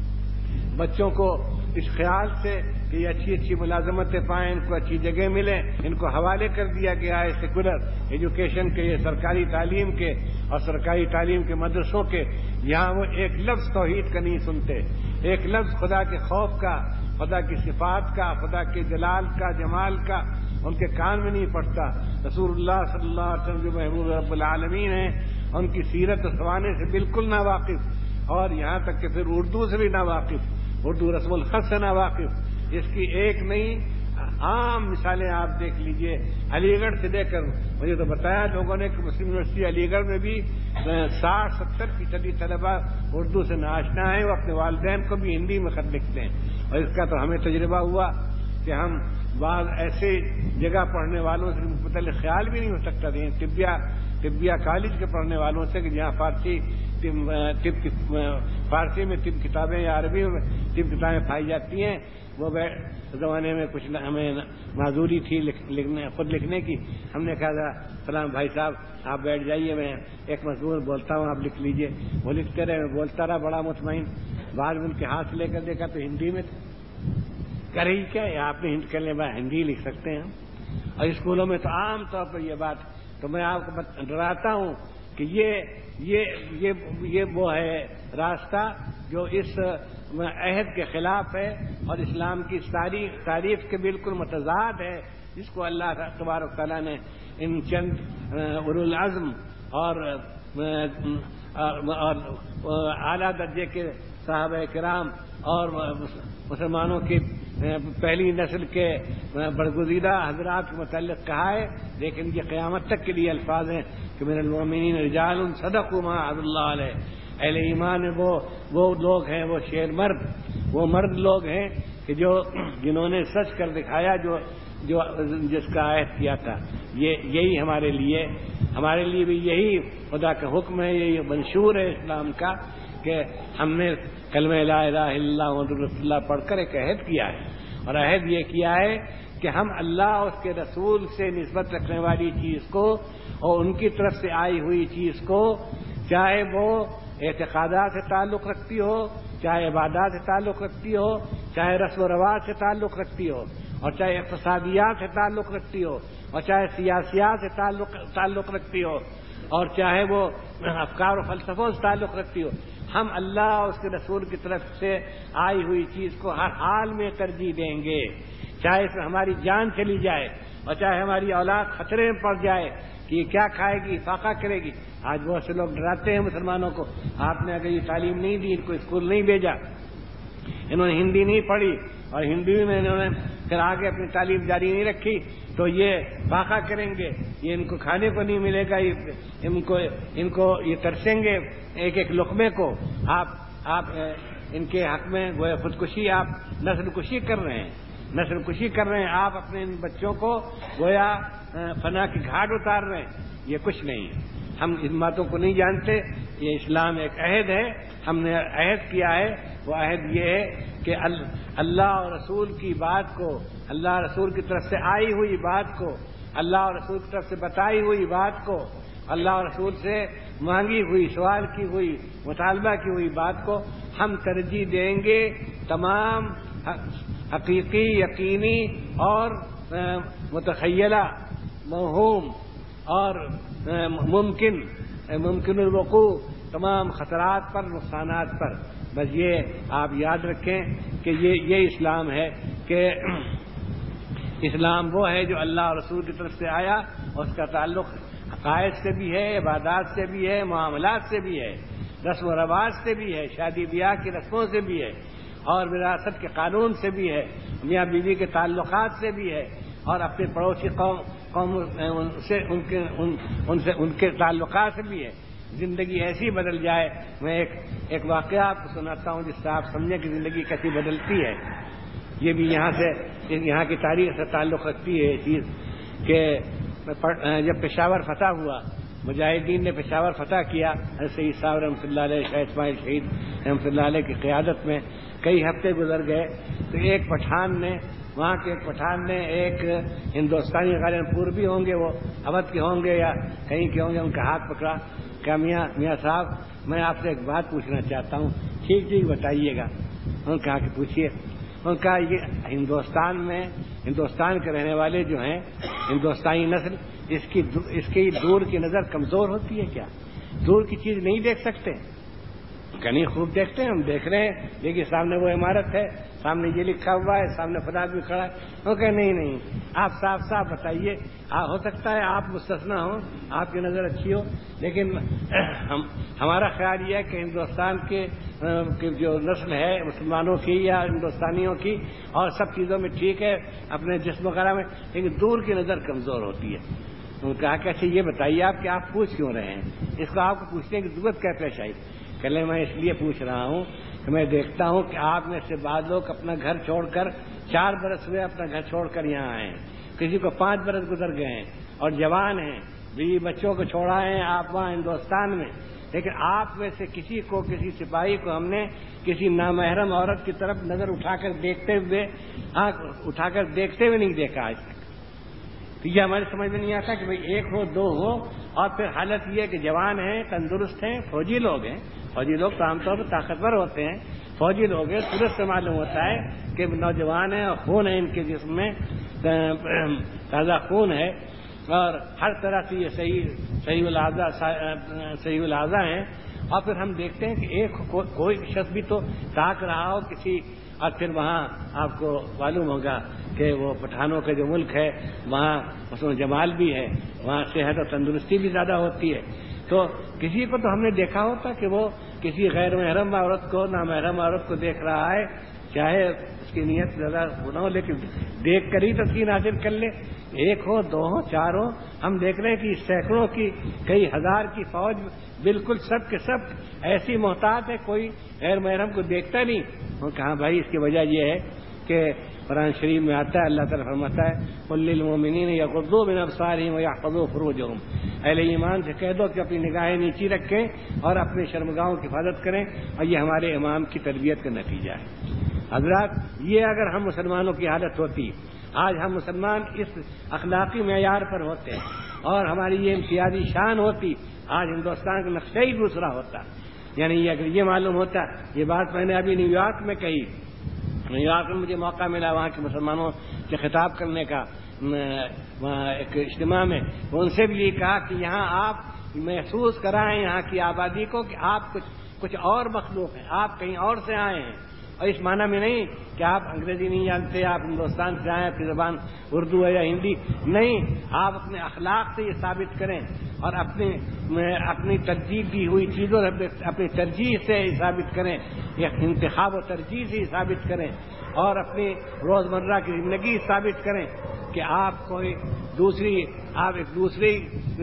بچوں کو اس خیال سے کہ یہ اچھی اچھی ملازمتیں پائیں، ان کو اچھی جگہ ملیں، ان کو حوالے کر دیا گیا ہے سیکولر ایجوکیشن کے، یہ سرکاری تعلیم کے اور سرکاری تعلیم کے مدرسوں کے، یہاں وہ ایک لفظ توحید کا نہیں سنتے، ایک لفظ خدا کے خوف کا، خدا کی صفات کا، خدا کے جلال کا، جمال کا ان کے کان میں نہیں پڑتا۔ رسول اللہ صلی اللہ علیہ وسلم جو محبوب رب العالمین ہیں، ان کی سیرت و سوانے سے بالکل نا واقف، اور یہاں تک کہ پھر اردو سے بھی نا واقف، اردو رسم الخط سے نا واقف۔ اس کی ایک نہیں عام مثالیں آپ دیکھ لیجئے، علی گڑھ سے لے کر مجھے تو بتایا لوگوں نے کہ مسلم یونیورسٹی علی گڑھ میں بھی ساٹھ ستر فیصدی طلبا اردو سے ناشنا ہیں، وہ اپنے والدین کو بھی ہندی میں خط لکھتے ہیں، اور اس کا تو ہمیں تجربہ ہوا کہ ہم بعض ایسے جگہ پڑھنے والوں سے متعلق خیال بھی نہیں ہو سکتا تھا، طبیہ طبیہ کالج کے پڑھنے والوں سے کہ جہاں فارسی طب فارسی میں طب کتابیں یا عربی میں طب کتابیں پائی جاتی ہیں، وہ زمانے میں کچھ ہمیں معذوری تھی لکھنے خود لکھنے کی، ہم نے کہا تھا سلام بھائی صاحب آپ بیٹھ جائیے، میں ایک مضمون بولتا ہوں آپ لکھ لیجئے۔ وہ لکھتے رہے، میں بولتا رہا بڑا مطمئن، بعد میں ان کے ہاتھ لے کر دیکھا تو ہندی میں کر ہی کیا آپ نے ہند کرنے بعد ہندی لکھ سکتے ہیں، اور اسکولوں میں تو عام طور پر یہ بات، تو میں آپ کو ڈراتا ہوں کہ یہ یہ یہ یہ وہ ہے راستہ جو اس عہد کے خلاف ہے اور اسلام کی تاریخ تاریخ کے بالکل متضاد ہے، جس کو اللہ تبارک تعالیٰ نے ان چند اولو العزم اور اعلیٰ درجے کے صحابہ کرام اور مسلمانوں کی پہلی نسل کے برگزیدہ حضرات کے متعلق کہا ہے، لیکن یہ قیامت تک کے لیے الفاظ ہیں کہ من المؤمنین رجال صدقوا ما عهد اللہ علیہ، اہل ایمان وہ وہ لوگ ہیں، وہ شیر مرد، وہ مرد لوگ ہیں کہ جو جنہوں نے سچ کر دکھایا جو جو جس کا عہد کیا تھا۔ یہ یہی ہمارے لیے ہمارے لیے بھی یہی خدا کا حکم ہے، یہی منشور ہے اسلام کا کہ ہم نے کلمہ لا الہ الا اللہ محمد رسول اللہ پڑھ کر ایک عہد کیا ہے، اور عہد یہ کیا ہے کہ ہم اللہ اور اس کے رسول سے نسبت رکھنے والی چیز کو اور ان کی طرف سے آئی ہوئی چیز کو، چاہے وہ اعتقادات سے تعلق رکھتی ہو، چاہے عبادات سے تعلق رکھتی ہو، چاہے رسم و رواج سے تعلق رکھتی ہو، اور چاہے اقتصادیات سے تعلق رکھتی ہو، اور چاہے سیاسیات سے تعلق تعلق رکھتی ہو، اور چاہے وہ افکار و فلسفوں سے تعلق رکھتی ہو، ہم اللہ اور اس کے رسول کی طرف سے آئی ہوئی چیز کو ہر حال میں ترجیح دیں گے، چاہے اس میں ہماری جان چلی جائے اور چاہے ہماری اولاد خطرے میں پڑ جائے کہ یہ کیا کھائے گی، فاقہ کرے گی۔ آج بہت سے لوگ ڈراتے ہیں مسلمانوں کو، آپ نے اگر یہ تعلیم نہیں دی، ان کو اسکول نہیں بھیجا، انہوں نے ہندی نہیں پڑھی اور ہندی میں انہوں نے پھر آگے اپنی تعلیم جاری نہیں رکھی تو یہ فاقہ کریں گے، یہ ان کو کھانے کو نہیں ملے گا، ان کو ان کو یہ ترسیں گے ایک ایک لقمے کو۔ آپ آپ ان کے حق میں گویا خودکشی، آپ نسل کشی کر رہے ہیں نسل کشی کر رہے ہیں آپ اپنے ان بچوں کو گویا فنا کی گھاٹ اتار رہے ہیں۔ یہ کچھ نہیں، ہم ان باتوں کو نہیں جانتے، یہ اسلام ایک عہد ہے، ہم نے عہد کیا ہے، وہ عہد یہ ہے کہ اللہ اور رسول کی بات کو، اللہ رسول کی طرف سے آئی ہوئی بات کو، اللہ اور رسول کی طرف سے بتائی ہوئی بات کو، اللہ اور رسول سے مانگی ہوئی، سوال کی ہوئی، مطالبہ کی ہوئی بات کو ہم ترجیح دیں گے تمام حقیقی، یقینی اور متخیلہ، موہوم اور ممکن ممکن الوقوع تمام خطرات پر، نقصانات پر۔ بس یہ آپ یاد رکھیں کہ یہ یہ اسلام ہے کہ اسلام وہ ہے جو اللہ اور رسول کی طرف سے آیا، اور اس کا تعلق عقائد سے بھی ہے، عبادات سے بھی ہے، معاملات سے بھی ہے، رسم و رواج سے بھی ہے، شادی بیاہ کی رسموں سے بھی ہے، اور وراثت کے قانون سے بھی ہے، میاں بیوی کے تعلقات سے بھی ہے، اور اپنے پڑوسی قوم قوم ان سے ان کے ان, ان سے ان کے تعلقات سے بھی ہے۔ زندگی ایسی بدل جائے، میں ایک ایک واقعہ آپ کو سناتا ہوں جس سے آپ سمجھیں کہ زندگی کیسی بدلتی ہے۔ یہ بھی یہاں سے یہاں کی تاریخ سے تعلق رکھتی ہے یہ چیز کہ جب پشاور فتح ہوا، مجاہدین نے پشاور فتح کیا، سید صاحب رحمۃ اللہ علیہ، شاہ اسماعیل شہید رحمۃ اللہ علیہ کی قیادت میں کئی ہفتے گزر گئے، تو ایک پٹھان نے وہاں کے ایک پٹھان نے ایک ہندوستانی غالباً پوربی ہوں گے، وہ اودھ کے ہوں گے یا کہیں کے ہوں گے، ان کا ہاتھ پکڑا کہ میاں میاں صاحب میں آپ سے ایک بات پوچھنا چاہتا ہوں۔ ٹھیک ٹھیک بتائیے گا۔ انہوں نے کہا کہ پوچھیے۔ انہوں نے کہا یہ ہندوستان میں ہندوستان کے رہنے والے جو ہیں ہندوستانی نسل، اس کی اس کی دور کی نظر کمزور ہوتی ہے کیا؟ دور کی چیز نہیں دیکھ سکتے؟ کنی خوب دیکھتے ہیں، ہم دیکھ رہے ہیں، لیکن سامنے وہ عمارت ہے، سامنے یہ لکھا ہوا ہے، سامنے فلاں بھی کھڑا ہے۔ وہ کہ نہیں نہیں آپ صاف صاف بتائیے۔ ہو سکتا ہے آپ مستثنا ہوں، آپ کی نظر اچھی ہو، لیکن ہم ہمارا خیال یہ ہے کہ ہندوستان کے جو نسل ہے مسلمانوں کی یا ہندوستانیوں کی اور سب چیزوں میں ٹھیک ہے، اپنے جسم وغیرہ میں، لیکن دور کی نظر کمزور ہوتی ہے۔ انہوں نے کہا کہ اچھا یہ بتائیے آپ کہ آپ پوچھ کیوں رہے ہیں؟ اس کو آپ کو پوچھنے کی ضرورت کیا پیش آئی؟ کہ لیں میں اس لیے پوچھ رہا ہوں کہ میں دیکھتا ہوں کہ آپ میں سے بعض لوگ اپنا گھر چھوڑ کر چار برس ہوئے اپنا گھر چھوڑ کر یہاں آئے ہیں، کسی کو پانچ برس گزر گئے ہیں اور جوان ہیں، بیوی بچوں کو چھوڑا ہے آپ وہاں ہندوستان میں، لیکن آپ میں سے کسی کو، کسی سپاہی کو ہم نے کسی نامحرم عورت کی طرف نظر اٹھا کر دیکھتے ہوئے آنکھ اٹھا کر دیکھتے ہوئے نہیں دیکھا آج تک۔ تو یہ ہمارے سمجھ میں نہیں آتا کہ بھئی ایک ہو، دو ہو، اور پھر حالت یہ کہ جوان ہیں، تندرست ہیں، فوجی لوگ ہیں۔ فوجی لوگ تو عام طور پر طاقتور ہوتے ہیں، فوجی لوگ ہیں، صورت سے معلوم ہوتا ہے کہ نوجوان ہیں اور خون ہے ان کے جسم میں، تازہ خون ہے، اور ہر طرح سے یہ صحیح صحیح الاعضاء صحیح الاعضاء ہیں۔ اور پھر ہم دیکھتے ہیں کہ ایک کوئی شخص بھی تو تاک رہا ہو کسی، اور پھر وہاں آپ کو معلوم ہوگا کہ وہ پٹھانوں کا جو ملک ہے وہاں حسن جمال بھی ہے، وہاں صحت اور تندرستی بھی زیادہ ہوتی ہے۔ تو کسی کو تو ہم نے دیکھا ہوتا کہ وہ کسی غیر محرم عورت کو، نامحرم عورت کو دیکھ رہا ہے، چاہے اس کی نیت زیادہ نہ ہو، لیکن دیکھ کر ہی تسکین حاصل کر لے۔ ایک ہو، دو ہو، چار ہو، ہم دیکھ رہے ہیں کہ سینکڑوں کی، کئی ہزار کی فوج بالکل سب کے سب ایسی محتاط ہے، کوئی غیر محرم کو دیکھتا نہیں۔ وہ کہا بھائی اس کی وجہ یہ ہے کہ قرآن شریف میں آتا ہے، اللہ تعالیٰ فرماتا ہے قل للمؤمنین یغضوا من ابصارهم ویحفظوا فروجهم، اہل ایمان سے کہہ دو کہ اپنی نگاہیں نیچی رکھیں اور اپنے شرمگاہوں کی حفاظت کریں، اور یہ ہمارے امام کی تربیت کا نتیجہ ہے۔ حضرات یہ اگر ہم مسلمانوں کی حالت ہوتی، آج ہم مسلمان اس اخلاقی معیار پر ہوتے اور ہماری یہ امتیازی شان ہوتی، آج ہندوستان کا نقشہ ہی دوسرا ہوتا۔ یعنی اگر یہ معلوم ہوتا، یہ بات میں نے ابھی نیو یارک میں کہی، نیو یارک میں مجھے موقع ملا وہاں کے مسلمانوں سے خطاب کرنے کا، وہاں ایک اجتماع میں ان سے بھی یہ کہا کہ یہاں آپ محسوس کرائیں یہاں کی آبادی کو کہ آپ کچھ کچھ اور مخلوق ہیں، آپ کہیں اور سے آئے ہیں، اور اس معنی میں نہیں کہ آپ انگریزی نہیں جانتے، آپ ہندوستان سے آئے، آپ کی زبان اردو ہے یا ہندی نہیں، آپ اپنے اخلاق سے یہ ثابت کریں اور اپنی اپنی ترجیح دی ہوئی چیزوں اپنی ترجیح سے ثابت کریں، یہ انتخاب و ترجیح سے ثابت کریں، اور اپنی روزمرہ کی زندگی ثابت کریں کہ آپ کوئی دوسری آپ ایک دوسری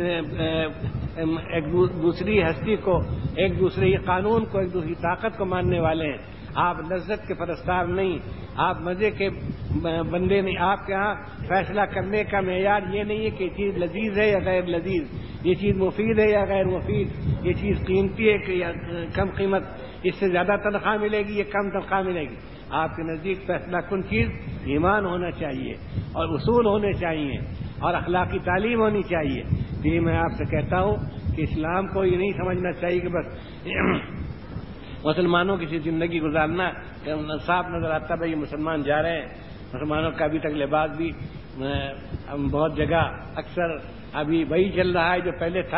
ایک دوسری ہستی کو، ایک دوسرے قانون کو، ایک دوسری طاقت کو ماننے والے ہیں۔ آپ لذت کے پرستار نہیں، آپ مزے کے بندے نہیں۔ آپ کے ہاں فیصلہ کرنے کا معیار یہ نہیں ہے کہ یہ چیز لذیذ ہے یا غیر لذیذ، یہ چیز مفید ہے یا غیر مفید، یہ چیز قیمتی ہے کہ یا کم قیمت، اس سے زیادہ تنخواہ ملے گی یا کم تنخواہ ملے گی۔ آپ کے نزدیک فیصلہ کن چیز ایمان ہونا چاہیے اور اصول ہونے چاہیے اور اخلاقی تعلیم ہونی چاہیے۔ یہ میں آپ سے کہتا ہوں کہ اسلام کو یہ نہیں سمجھنا چاہیے کہ بس مسلمانوں کی زندگی گزارنا صاف نظر آتا بھائی مسلمان جا رہے ہیں، مسلمانوں کا ابھی تک لباس بھی بہت جگہ اکثر ابھی وہی چل رہا ہے جو پہلے تھا،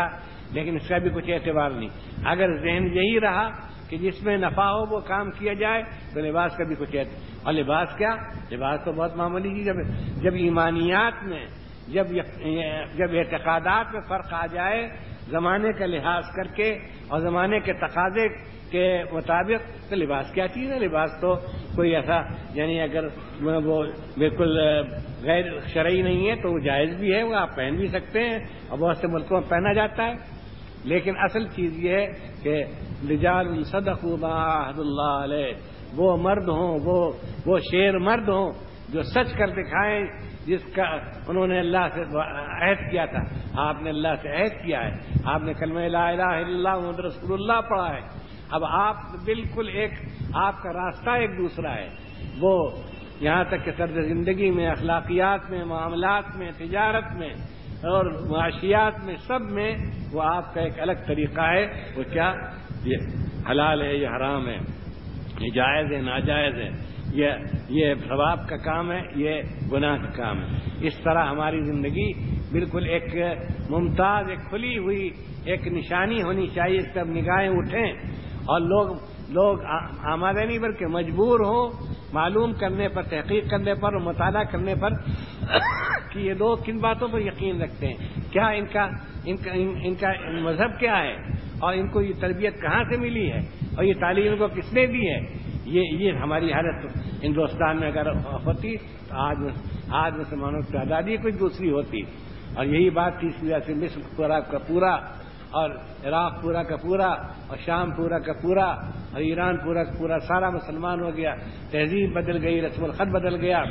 لیکن اس کا بھی کچھ اعتبار نہیں. اگر ذہن یہی رہا کہ جس میں نفع ہو وہ کام کیا جائے تو لباس کا بھی کچھ اعتبار. اور لباس کیا؟ لباس تو بہت معمولی چیز. جب جب ایمانیات میں جب جب اعتقادات میں فرق آ جائے زمانے کا لحاظ کر کے اور زمانے کے تقاضے کے مطابق, تو لباس کیا چیز ہے؟ لباس تو کوئی ایسا یعنی اگر وہ بالکل غیر شرعی نہیں ہے تو وہ جائز بھی ہے, وہ آپ پہن بھی سکتے ہیں اور بہت سے ملکوں میں پہنا جاتا ہے. لیکن اصل چیز یہ ہے کہ رجال صدقوا ما عهد اللہ علیہ, وہ مرد ہوں, وہ وہ شیر مرد ہوں جو سچ کر دکھائیں جس کا انہوں نے اللہ سے عہد کیا تھا. آپ نے اللہ سے عہد کیا ہے, آپ نے کلمہ لا الہ الا اللہ محمد رسول اللہ پڑھا ہے. اب آپ بالکل ایک آپ کا راستہ ایک دوسرا ہے. وہ یہاں تک کہ طرز زندگی میں, اخلاقیات میں, معاملات میں, تجارت میں اور معاشیات میں, سب میں وہ آپ کا ایک الگ طریقہ ہے. وہ کیا؟ یہ حلال ہے, یہ حرام ہے, یہ جائز ہے, ناجائز ہے, یہ یہ ثواب کا کام ہے, یہ گناہ کا کام ہے. اس طرح ہماری زندگی بالکل ایک ممتاز, ایک کھلی ہوئی ایک نشانی ہونی چاہیے. اس پر نگاہیں اٹھیں اور لوگ لوگ آمادہ نہیں بلکہ مجبور ہوں معلوم کرنے پر, تحقیق کرنے پر اور مطالعہ کرنے پر کہ یہ لوگ کن باتوں پر یقین رکھتے ہیں, کیا ان کا ان کا ان کا مذہب کیا ہے, اور ان کو یہ تربیت کہاں سے ملی ہے, اور یہ تعلیم کو کس نے دی ہے. یہ یہ ہماری حالت ہندوستان میں اگر ہوتی تو آج آج مسلمانوں کی تعداد ہی کچھ دوسری ہوتی. اور یہی بات تھی اس وجہ سے مصر پورا کا پورا اور عراق پورا کا پورا اور شام پورا کا پورا اور ایران پورا کا پورا سارا مسلمان ہو گیا. تہذیب بدل گئی, رسم الخط بدل گیا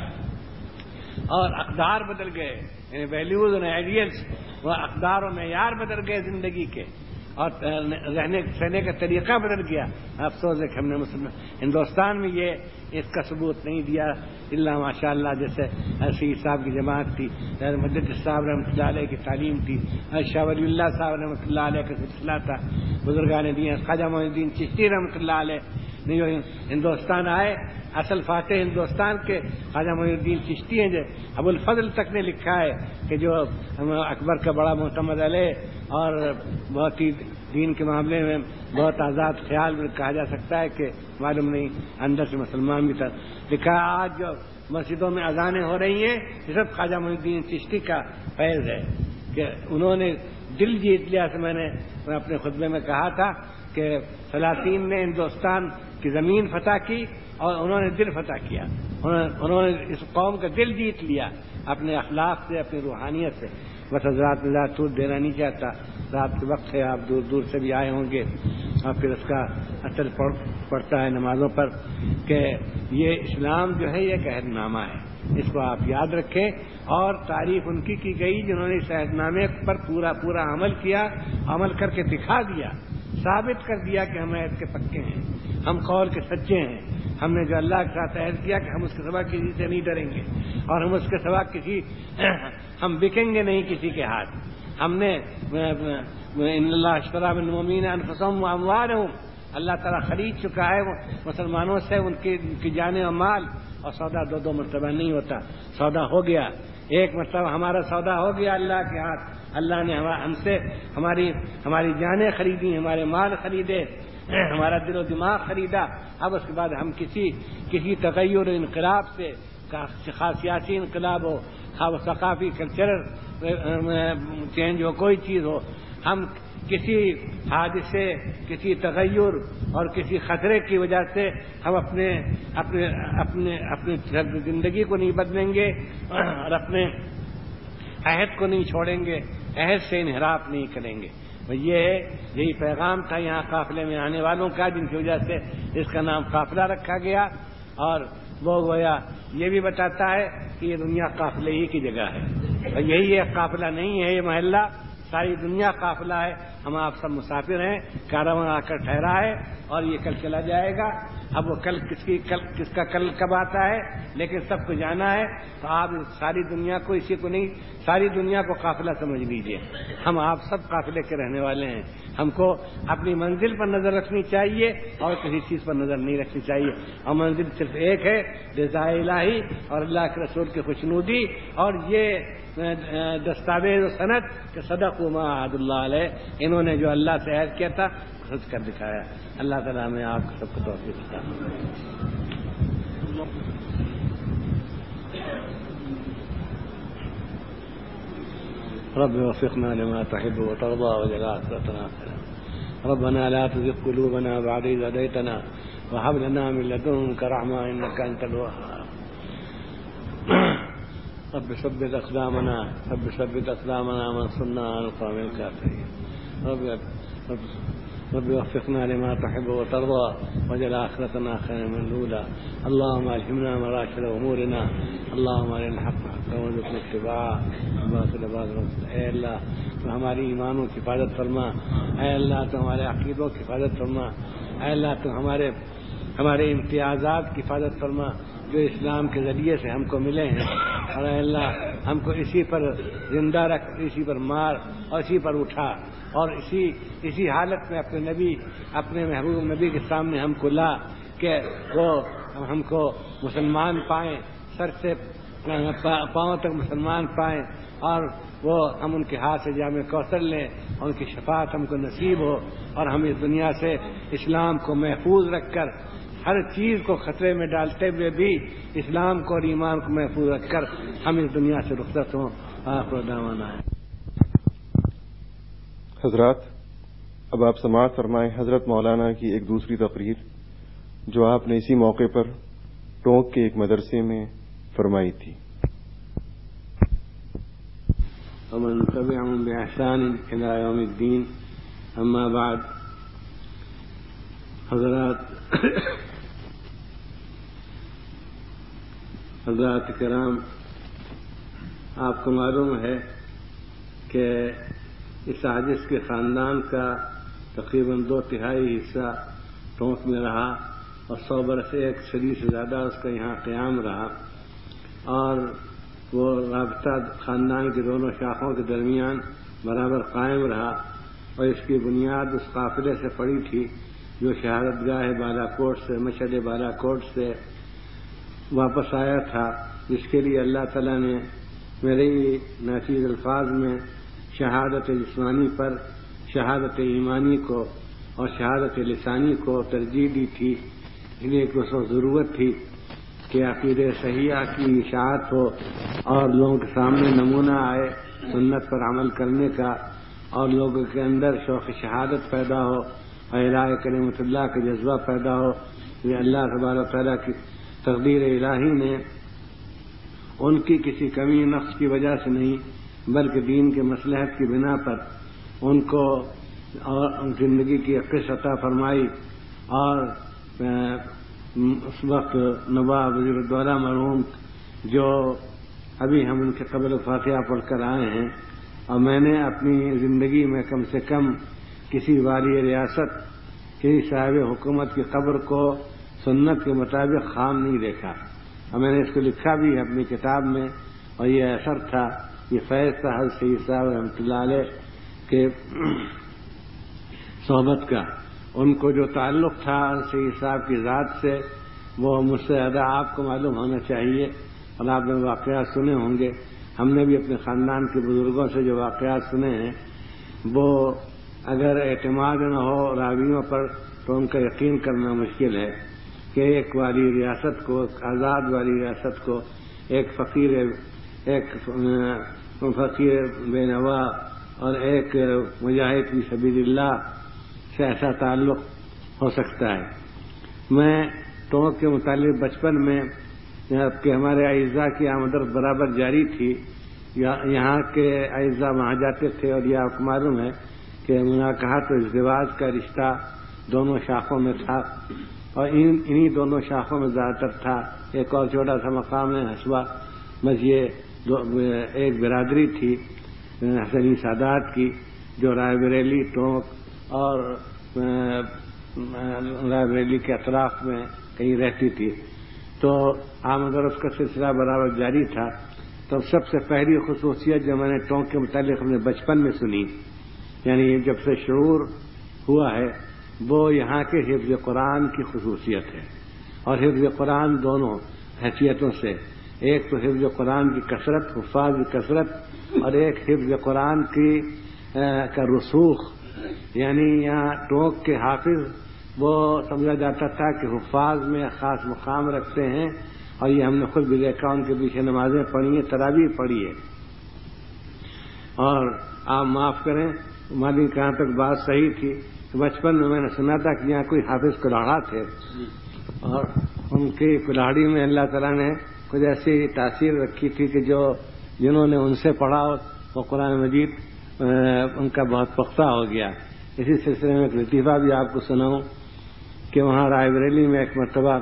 اور اقدار بدل گئے, یعنی ویلیوز اور آئیڈیلس, وہ اقدار و معیار بدل گئے زندگی کے, اور رہنے سہنے کا طریقہ بدل گیا. افسوس ہے کہ ہم نے مسلمان ہندوستان میں یہ اس کا ثبوت نہیں دیا. اللہ ماشاء اللہ جیسے سید صاحب کی جماعت تھی, مدد صاحب رحمۃ اللہ علیہ کی تعلیم تھی, شاہ ولی اللہ صاحب رحمۃ اللہ علیہ کا سلسلہ تھا, بزرگان دین خواجہ معین الدین چشتی رحمۃ اللہ علیہ نے جو ہندوستان آئے, اصل فاتح ہندوستان کے خواجہ معین الدین چشتی ہیں. جو ابو الفضل تک نے لکھا ہے کہ جو اکبر کا بڑا معتمد علیہ اور بہت ہی دین کے معاملے میں بہت آزاد خیال میں کہا جا سکتا ہے کہ معلوم نہیں اندر سے مسلمان بھی تھا. لکھا آج جو مسجدوں میں اذانیں ہو رہی ہیں یہ سب خواجہ معین الدین چشتی کا فیض ہے کہ انہوں نے دل جیت لیا. سے میں نے اپنے خطبے میں کہا تھا کہ سلاطین نے ہندوستان کی زمین فتح کی اور انہوں نے دل فتح کیا. انہوں نے اس قوم کا دل جیت لیا اپنے اخلاق سے, اپنی روحانیت سے. بس حضرات میں زیادہ ٹوٹ دینا نہیں چاہتا, رات کے وقت ہے, آپ دور دور سے بھی آئے ہوں گے اور پھر اس کا اثر پڑتا ہے نمازوں پر کہ یہ اسلام جو ہے یہ ایک عہد نامہ ہے. اس کو آپ یاد رکھیں, اور تعریف ان کی کی گئی جنہوں نے اس عہد نامے پر پورا پورا عمل کیا, عمل کر کے دکھا دیا, ثابت کر دیا کہ ہم عہد کے پکے ہیں, ہم قول کے سچے ہیں. ہم نے جو اللہ کے ساتھ عہد کیا کہ ہم اس کے سوا کسی سے نہیں ڈریں گے اور ہم اس کے سوا کسی ہم بکیں گے نہیں کسی کے ہاتھ. ہم نے ان اللہ اشتری من المؤمنین انفسهم واموالهم, اللہ تعالیٰ خرید چکا ہے مسلمانوں سے ان کی ان کی جانیں و مال. اور سودا دو دو مرتبہ نہیں ہوتا, سودا ہو گیا ایک مرتبہ, ہمارا سودا ہو گیا اللہ کے ہاتھ. اللہ نے ہم سے ہماری ہماری جانیں خریدی, ہمارے مال خریدے, ہمارا دل و دماغ خریدا. اب اس کے بعد ہم کسی کسی تغیر و انقلاب سے, خاص سیاسی انقلاب ہو, خاص ثقافی کلچرل چینج ہو, کوئی چیز ہو, ہم کسی حادثے, کسی تغیر اور کسی خطرے کی وجہ سے ہم اپنے اپنے اپنے اپنے زندگی کو نہیں بدلیں گے اور اپنے عہد کو نہیں چھوڑیں گے, عہد سے انحراف نہیں کریں گے. یہ ہے یہی پیغام تھا یہاں قافلے میں آنے والوں کا, جن کی وجہ سے اس کا نام قافلہ رکھا گیا. اور وہ گویا یہ بھی بتاتا ہے کہ یہ دنیا قافلے ہی کی جگہ ہے, اور یہی ایک قافلہ نہیں ہے, یہ محلہ ساری دنیا قافلہ ہے. ہم آپ سب مسافر ہیں, کارواں آ کر ٹھہرا ہے اور یہ کل چلا جائے گا. اب وہ کل کس کی کل کس کا کل کب آتا ہے، لیکن سب کو جانا ہے. تو آپ ساری دنیا کو اسی کو نہیں ساری دنیا کو قافلہ سمجھ لیجئے. ہم آپ سب قافلے کے رہنے والے ہیں. ہم کو اپنی منزل پر نظر رکھنی چاہیے اور کسی چیز پر نظر نہیں رکھنی چاہیے. اور منزل صرف ایک ہے، رضا الہی اور اللہ کے رسول کی خوشنودی، اور یہ دستاویز و سند کہ صدق ما عہد اللہ علیہ، انہوں نے جو اللہ سے عہد کیا تھا خود کر دکھایا. اللہ تعالیٰ میں آپ کو سب کو توفیق عطا فرمائے. رب وفقنا لما تحب وترضى وجعل آخرتنا خيرا. ربنا لا تزغ قلوبنا بعد إذ هديتنا وهب لنا من لدنك رحمة إنك أنت الوهاب. رب ثبت أقدامنا رب ثبت أقدامنا وانصرنا على القوم الكافرين. رب رب رب وفقنا لما تحب وترضى وجعل آخرتنا خيرا من الأولى. اللهم ألهمنا مراشد أمورنا. اللهم أرنا الحق حقا وارزقنا اتباعه والباطل باطلا. اے اللہ تو ہماری ایمانوں کی حفاظت فرما. اے اللہ تو ہمارے عقیدوں کی حفاظت فرما. اے اللہ تو ہمارے ہمارے امتیازات کی حفاظت فرما جو اسلام کے ذریعے سے ہم کو ملے ہیں. اور اے اللہ ہم کو اسی پر زندہ رکھ، اسی پر مار اور اسی پر اٹھا، اور اسی اسی حالت میں اپنے نبی اپنے محبوب نبی کے سامنے ہم کو لا کہ وہ ہم کو مسلمان پائیں، سر سے پاؤں تک مسلمان پائیں، اور وہ ہم ان کے ہاتھ سے جام کوثر لیں، اور ان کی شفاعت ہم کو نصیب ہو، اور ہم اس دنیا سے اسلام کو محفوظ رکھ کر ہر چیز کو خطرے میں ڈالتے ہوئے بھی اسلام کو اور ایمان کو محفوظ رکھ کر ہم اس دنیا سے رخصت ہوں. آخر دعوانا. حضرات، اب آپ سماعت فرمائیں حضرت مولانا کی ایک دوسری تقریر جو آپ نے اسی موقع پر ٹونک کے ایک مدرسے میں فرمائی تھی. ومن تبعهم بإحسان إلى يوم الدين. أما بعد. حضرات حضرات کرام، آپ کو معلوم ہے کہ اس عاجز کے خاندان کا تقریباً دو تہائی حصہ ٹونک میں رہا، اور سو برس ایک صدی سے زیادہ اس کا یہاں قیام رہا، اور وہ رابطہ خاندان کی دونوں شاخوں کے درمیان برابر قائم رہا. اور اس کی بنیاد اس قافلے سے پڑی تھی جو شہادت گاہ بالا کوٹ سے مشہد بالا کوٹ سے واپس آیا تھا، جس کے لیے اللہ تعالیٰ نے میرے ناچیز الفاظ میں شہادت جسمانی پر شہادت ایمانی کو اور شہادت لسانی کو ترجیح دی تھی. اس لیے کہ اس وقت ضرورت تھی کہ عقیدہ صحیحہ کی اشاعت ہو اور لوگوں کے سامنے نمونہ آئے سنت پر عمل کرنے کا، اور لوگوں کے اندر شوق شہادت پیدا ہو اور الہ کلمۃ اللہ کا جذبہ پیدا ہو. یہ اللہ تبارک و تعالیٰ کی تقدیر الہی نے ان کی کسی کمی نقص کی وجہ سے نہیں بلکہ دین کے مصلحت کی بنا پر ان کو اور زندگی کی عقص عطا فرمائی. اور اس وقت نواب وزیر الدولہ مرحوم جو ابھی ہم ان کے قبل فاتحہ پڑھ کر آئے ہیں، اور میں نے اپنی زندگی میں کم سے کم کسی والی ریاست کسی صاحب حکومت کی قبر کو سنت کے مطابق خام نہیں دیکھا، اور میں نے اس کو لکھا بھی ہے اپنی کتاب میں. اور یہ اثر تھا، یہ فیض تھا حضرت سید صاحب رحمۃ اللہ علیہ کے صحبت کا. ان کو جو تعلق تھا حضرت سید صاحب کی ذات سے وہ مجھ سے زیادہ آپ کو معلوم ہونا چاہیے، اور آپ نے واقعات سنے ہوں گے. ہم نے بھی اپنے خاندان کے بزرگوں سے جو واقعات سنے ہیں وہ اگر اعتماد نہ ہو راویوں پر تو ان کا یقین کرنا مشکل ہے کہ ایک والی ریاست کو، ایک آزاد والی ریاست کو، ایک فقیر ایک فقیر بے نوا اور ایک مجاہد فی سبیل اللہ سے ایسا تعلق ہو سکتا ہے. میں ٹونک کے متعلق بچپن میں کہ ہمارے اعزاء کی آمدرفت برابر جاری تھی، یہاں کے اعزاء وہاں جاتے تھے، اور یہ آپ کو معلوم ہے کہ مناکحت و ازدواج کا رشتہ دونوں شاخوں میں تھا، اور ان انہی دونوں شاخوں میں زیادہ تر تھا. ایک اور چھوٹا سا مقام ہے حسوہ، بس یہ ایک برادری تھی حسنی سادات کی جو رائے بریلی، ٹونک اور رائے بریلی کے اطراف میں کہیں رہتی تھی، تو آمد و رفت کا سلسلہ برابر جاری تھا. تو سب سے پہلی خصوصیت جو میں نے ٹونک کے متعلق اپنے بچپن میں سنی، یعنی جب سے شعور ہوا ہے، وہ یہاں کے حفظ قرآن کی خصوصیت ہے. اور حفظ قرآن دونوں حیثیتوں سے، ایک تو حفظ قرآن کی کثرت، حفاظ کی کثرت، اور ایک حفظ قرآن کی کا رسوخ. یعنی یہاں ٹونک کے حافظ وہ سمجھا جاتا تھا کہ حفاظ میں خاص مقام رکھتے ہیں، اور یہ ہم نے خود بھی دیکھا، ان کے پیچھے نمازیں پڑھی ہیں، تراویح پڑھی ہے. اور آپ معاف کریں، ہماری کہاں تک بات صحیح تھی کہ بچپن میں میں نے سنا تھا کہ یہاں کوئی حافظ کلاڑا تھے، اور ان کی کلاڑی میں اللہ تعالیٰ نے کچھ ایسی تاثیر رکھی تھی کہ جو جنہوں نے ان سے پڑھا وہ قرآن مجید ان کا بہت پختہ ہو گیا. اسی سلسلے میں ایک لطیفہ بھی آپ کو سناؤں کہ وہاں رائے بریلی میں ایک مرتبہ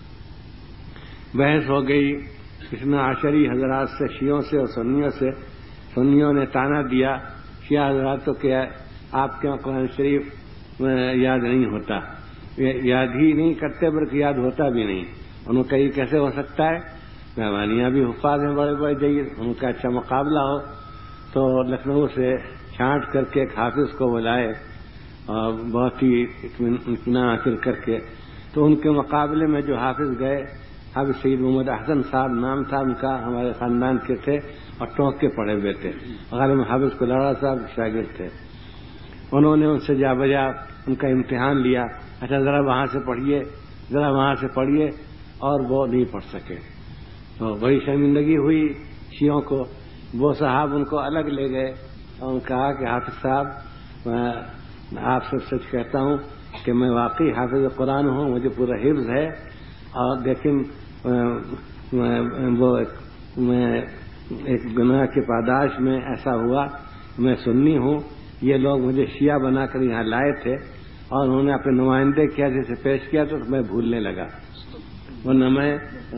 بحث ہو گئی اثنا عشری حضرات سے، شیعوں سے اور سنیوں سے. سنیوں نے تانا دیا شیعہ حضرات کو کہ آپ کے یہاں قرآن شریف یاد نہیں ہوتا، یاد ہی نہیں کرتے بلکہ یاد ہوتا بھی نہیں. انہوں نے کہا یہ کیسے ہو سکتا ہے، مہمانیاں بھی حفاظ ہیں بڑے بڑے جید، ان کا اچھا مقابلہ ہو. تو لکھنؤ سے چھانٹ کر کے ایک حافظ کو بلائے اور بہت ہی اطمینان حاصل کر کے، تو ان کے مقابلے میں جو حافظ گئے، حافظ سید محمد احسن صاحب نام تھا ان کا، ہمارے خاندان کے تھے اور ٹونک کے پڑھے ہوئے تھے. غالب حافظ کلاڑا صاحب شاگرد تھے. انہوں نے ان سے جا بجا ان کا امتحان لیا، اچھا ذرا وہاں سے پڑھیے، ذرا وہاں سے پڑھیے، اور وہ نہیں پڑھ سکے. تو بڑی شرمندگی ہوئی شیعوں کو. وہ صاحب ان کو الگ لے گئے اور کہا کہ حافظ صاحب، میں آپ سے سچ کہتا ہوں کہ میں واقعی حافظ قرآن ہوں، مجھے پورا حفظ ہے، اور لیکن وہ میں ایک گناہ کے پاداش میں ایسا ہوا، میں سنی ہوں، یہ لوگ مجھے شیعہ بنا کر یہاں لائے تھے اور انہوں نے اپنے نمائندے کیا جیسے پیش کیا تو میں بھولنے لگا، ورنہ میں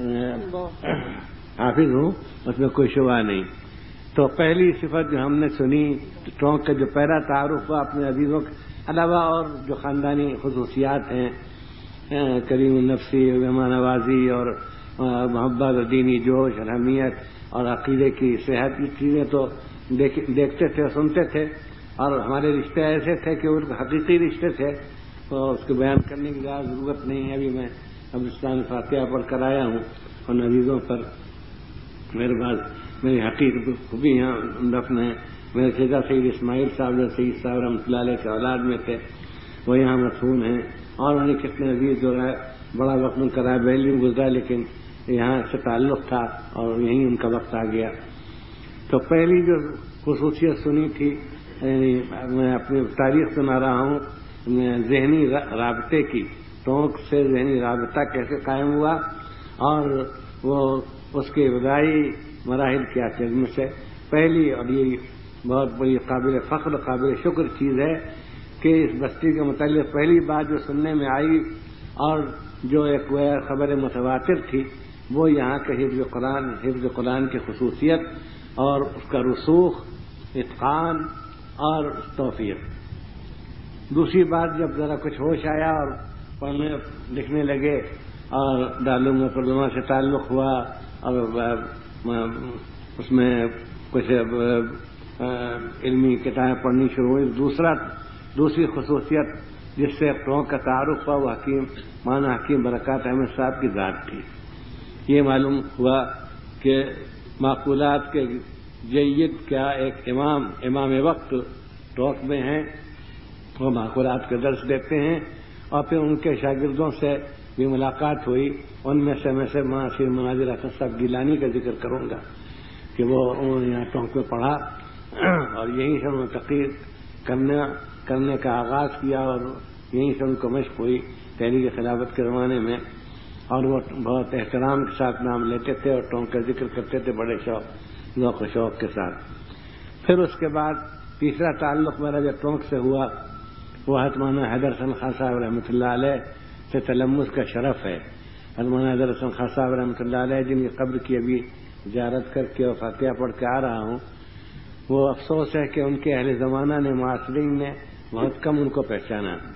حافظ ہوں، اس میں کوئی شبہ نہیں. تو پہلی صفت جو ہم نے سنی ٹونک کا جو پہلا تعارف ہوا اپنے عزیزوں کے علاوہ اور جو خاندانی خصوصیات ہیں، کریم النفسی، مہمان نوازی اور محبت، دینی جوش، الحمیت اور عقیدے کی صحت، یہ چیزیں تو دیکھتے تھے سنتے تھے، اور ہمارے رشتے ایسے تھے کہ وہ حقیقی رشتے تھے، تو اس کو بیان کرنے کی زیادہ ضرورت نہیں ہے. ابھی میں قبرستان فاتحہ پڑھ کر آیا ہوں اور عزیزوں پر میرے بعد میری حقیقت بھی یہاں دفن ہے. میرے چچا سید اسماعیل صاحب جو سید صاحب رحمۃ اللہ علیہ کے اولاد میں تھے وہ یہاں مدفون ہیں، اور انہیں کتنے عزیز جو ہے بڑا وقت ان کا رائے بریلی میں گزرا، لیکن یہاں سے تعلق تھا اور یہیں ان کا وقت آ گیا. تو پہلی جو خصوصیت سنی تھی، یعنی میں اپنی تاریخ سنا رہا ہوں، ذہنی رابطے کی. ٹونک سے ذہنی رابطہ کیسے قائم ہوا اور وہ اس کے ابتدائی مراحل کیا تھے. ان میں سے پہلی اور یہ بہت بڑی قابل فخر قابل شکر چیز ہے کہ اس بستی کے متعلق پہلی بات جو سننے میں آئی اور جو ایک خبر متواتر تھی وہ یہاں کے حفظ قرآن حفظ قرآن کی خصوصیت اور اس کا رسوخ، اتقان اور توفیق. دوسری بات جب ذرا کچھ ہوش آیا اور پڑھنے لکھنے لگے اور دارالعلوم ترجمہ سے تعلق ہوا اور اس میں کچھ علمی کتابیں پڑھنی شروع ہوئی، دوسرا دوسری خصوصیت جس سے ٹونک کا تعارف ہوا وہ حکیم مولانا حکیم برکات احمد صاحب کی ذات تھی. یہ معلوم ہوا کہ معقولات کے جید کیا ایک امام امام وقت ٹونک میں ہیں، وہ معقولات کے درس دیتے ہیں، اور پھر ان کے شاگردوں سے بھی ملاقات ہوئی. ان میں سے میں سے معاشر مناظر حسن صاحب گیلانی کا ذکر کروں گا کہ وہ انہوں نے یہاں ٹونک میں پڑھا اور یہیں سے انہوں نے تقریر کرنے کرنے کا آغاز کیا اور یہیں سے ان کو مشق ہوئی تحریک خلافت کے زمانے میں، اور وہ بہت احترام کے ساتھ نام لیتے تھے اور ٹونک کا ذکر کرتے تھے بڑے شوق ذوق و شوق کے ساتھ. پھر اس کے بعد تیسرا تعلق میرا جو ٹونک سے ہوا وہ حتمانہ حیدر حسن خان صاحب رحمۃ اللہ علیہ سے تلمس کا شرف ہے. حتمانہ حیدر حسن خان صاحب رحمۃ اللہ علیہ جن کی قبر کی ابھی زیارت کر کے اور فاتحہ پڑھ کے آ رہا ہوں، وہ افسوس ہے کہ ان کے اہل زمانہ نے معاصرین نے بہت کم ان کو پہچانا.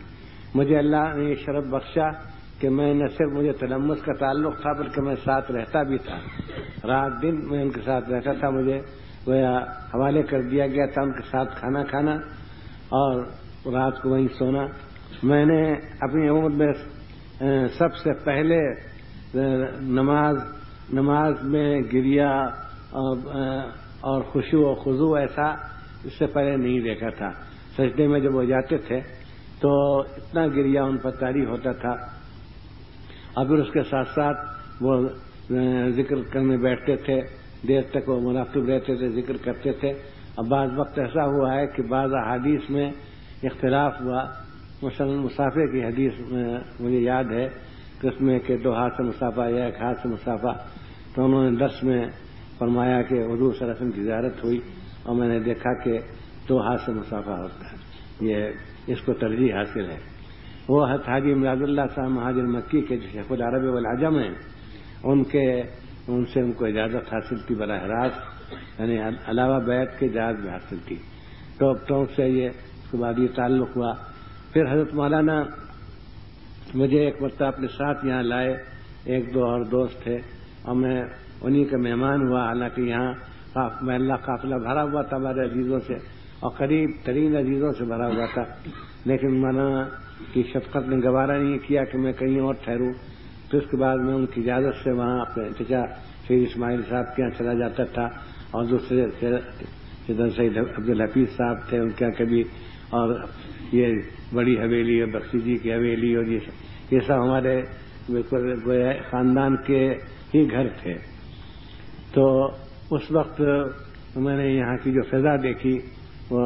مجھے اللہ نے یہ شرف بخشا کہ میں نہ صرف مجھے تلمس کا تعلق تھا بلکہ میں ساتھ رہتا بھی تھا، رات دن میں ان کے ساتھ رہتا تھا. مجھے گویا حوالے کر دیا گیا تھا ان کے ساتھ کھانا کھانا اور رات کو وہیں سونا. میں نے اپنی عمر میں سب سے پہلے نماز نماز میں گریا اور خشوع و خضوع ایسا اس سے پہلے نہیں دیکھا تھا. سجدے میں جب وہ جاتے تھے تو اتنا گریا ان پر طاری ہوتا تھا، اور پھر اس کے ساتھ ساتھ وہ ذکر کرنے بیٹھتے تھے، دیر تک وہ مراقب رہتے تھے، ذکر کرتے تھے. اب بعض وقت ایسا ہوا ہے کہ بعض احادیث میں اختلاف ہوا. مثلا مسافے کی حدیث میں مجھے یاد ہے کہ اس میں کہ دو ہاتھ سے مسافہ یا ایک ہاتھ سے مسافہ، تو انہوں نے درس میں فرمایا کہ حضور صلی اللہ علیہ وسلم کی زیارت ہوئی اور میں نے دیکھا کہ دو ہاتھ سے مسافہ ہوتا ہے. یہ اس کو ترجیح حاصل ہے. وہ حاجی امداد اللہ صاحب مہاجر مکی کے جو شیخ العرب والعجم ہیں، ان کے ان سے ان کو اجازت حاصل تھی براہ راست، یعنی علاوہ بیعت کے اجازت بھی حاصل تھی. تو تو سے یہ اس کے بعد یہ تعلق ہوا. پھر حضرت مولانا مجھے ایک مرتبہ اپنے ساتھ یہاں لائے، ایک دو اور دوست تھے اور میں انہی کا مہمان ہوا. حالانکہ یہاں محلہ قافلہ بھرا ہوا تھا ہمارے عزیزوں سے اور قریب ترین عزیزوں سے بھرا ہوا تھا، لیکن مولانا کی شفقت نے گوارا نہیں کیا کہ میں کہیں اور ٹھہروں. تو اس کے بعد میں ان کی اجازت سے وہاں اپنے چچا سید اسماعیل صاحب کے یہاں چلا جاتا تھا، اور دوسرے سید عبدالحفیظ صاحب تھے ان کے یہاں کبھی، اور یہ بڑی حویلی اور بخشی جی کی حویلی اور یہ یہ سب ہمارے بالکل خاندان کے ہی گھر تھے. تو اس وقت میں نے یہاں کی جو فضا دیکھی وہ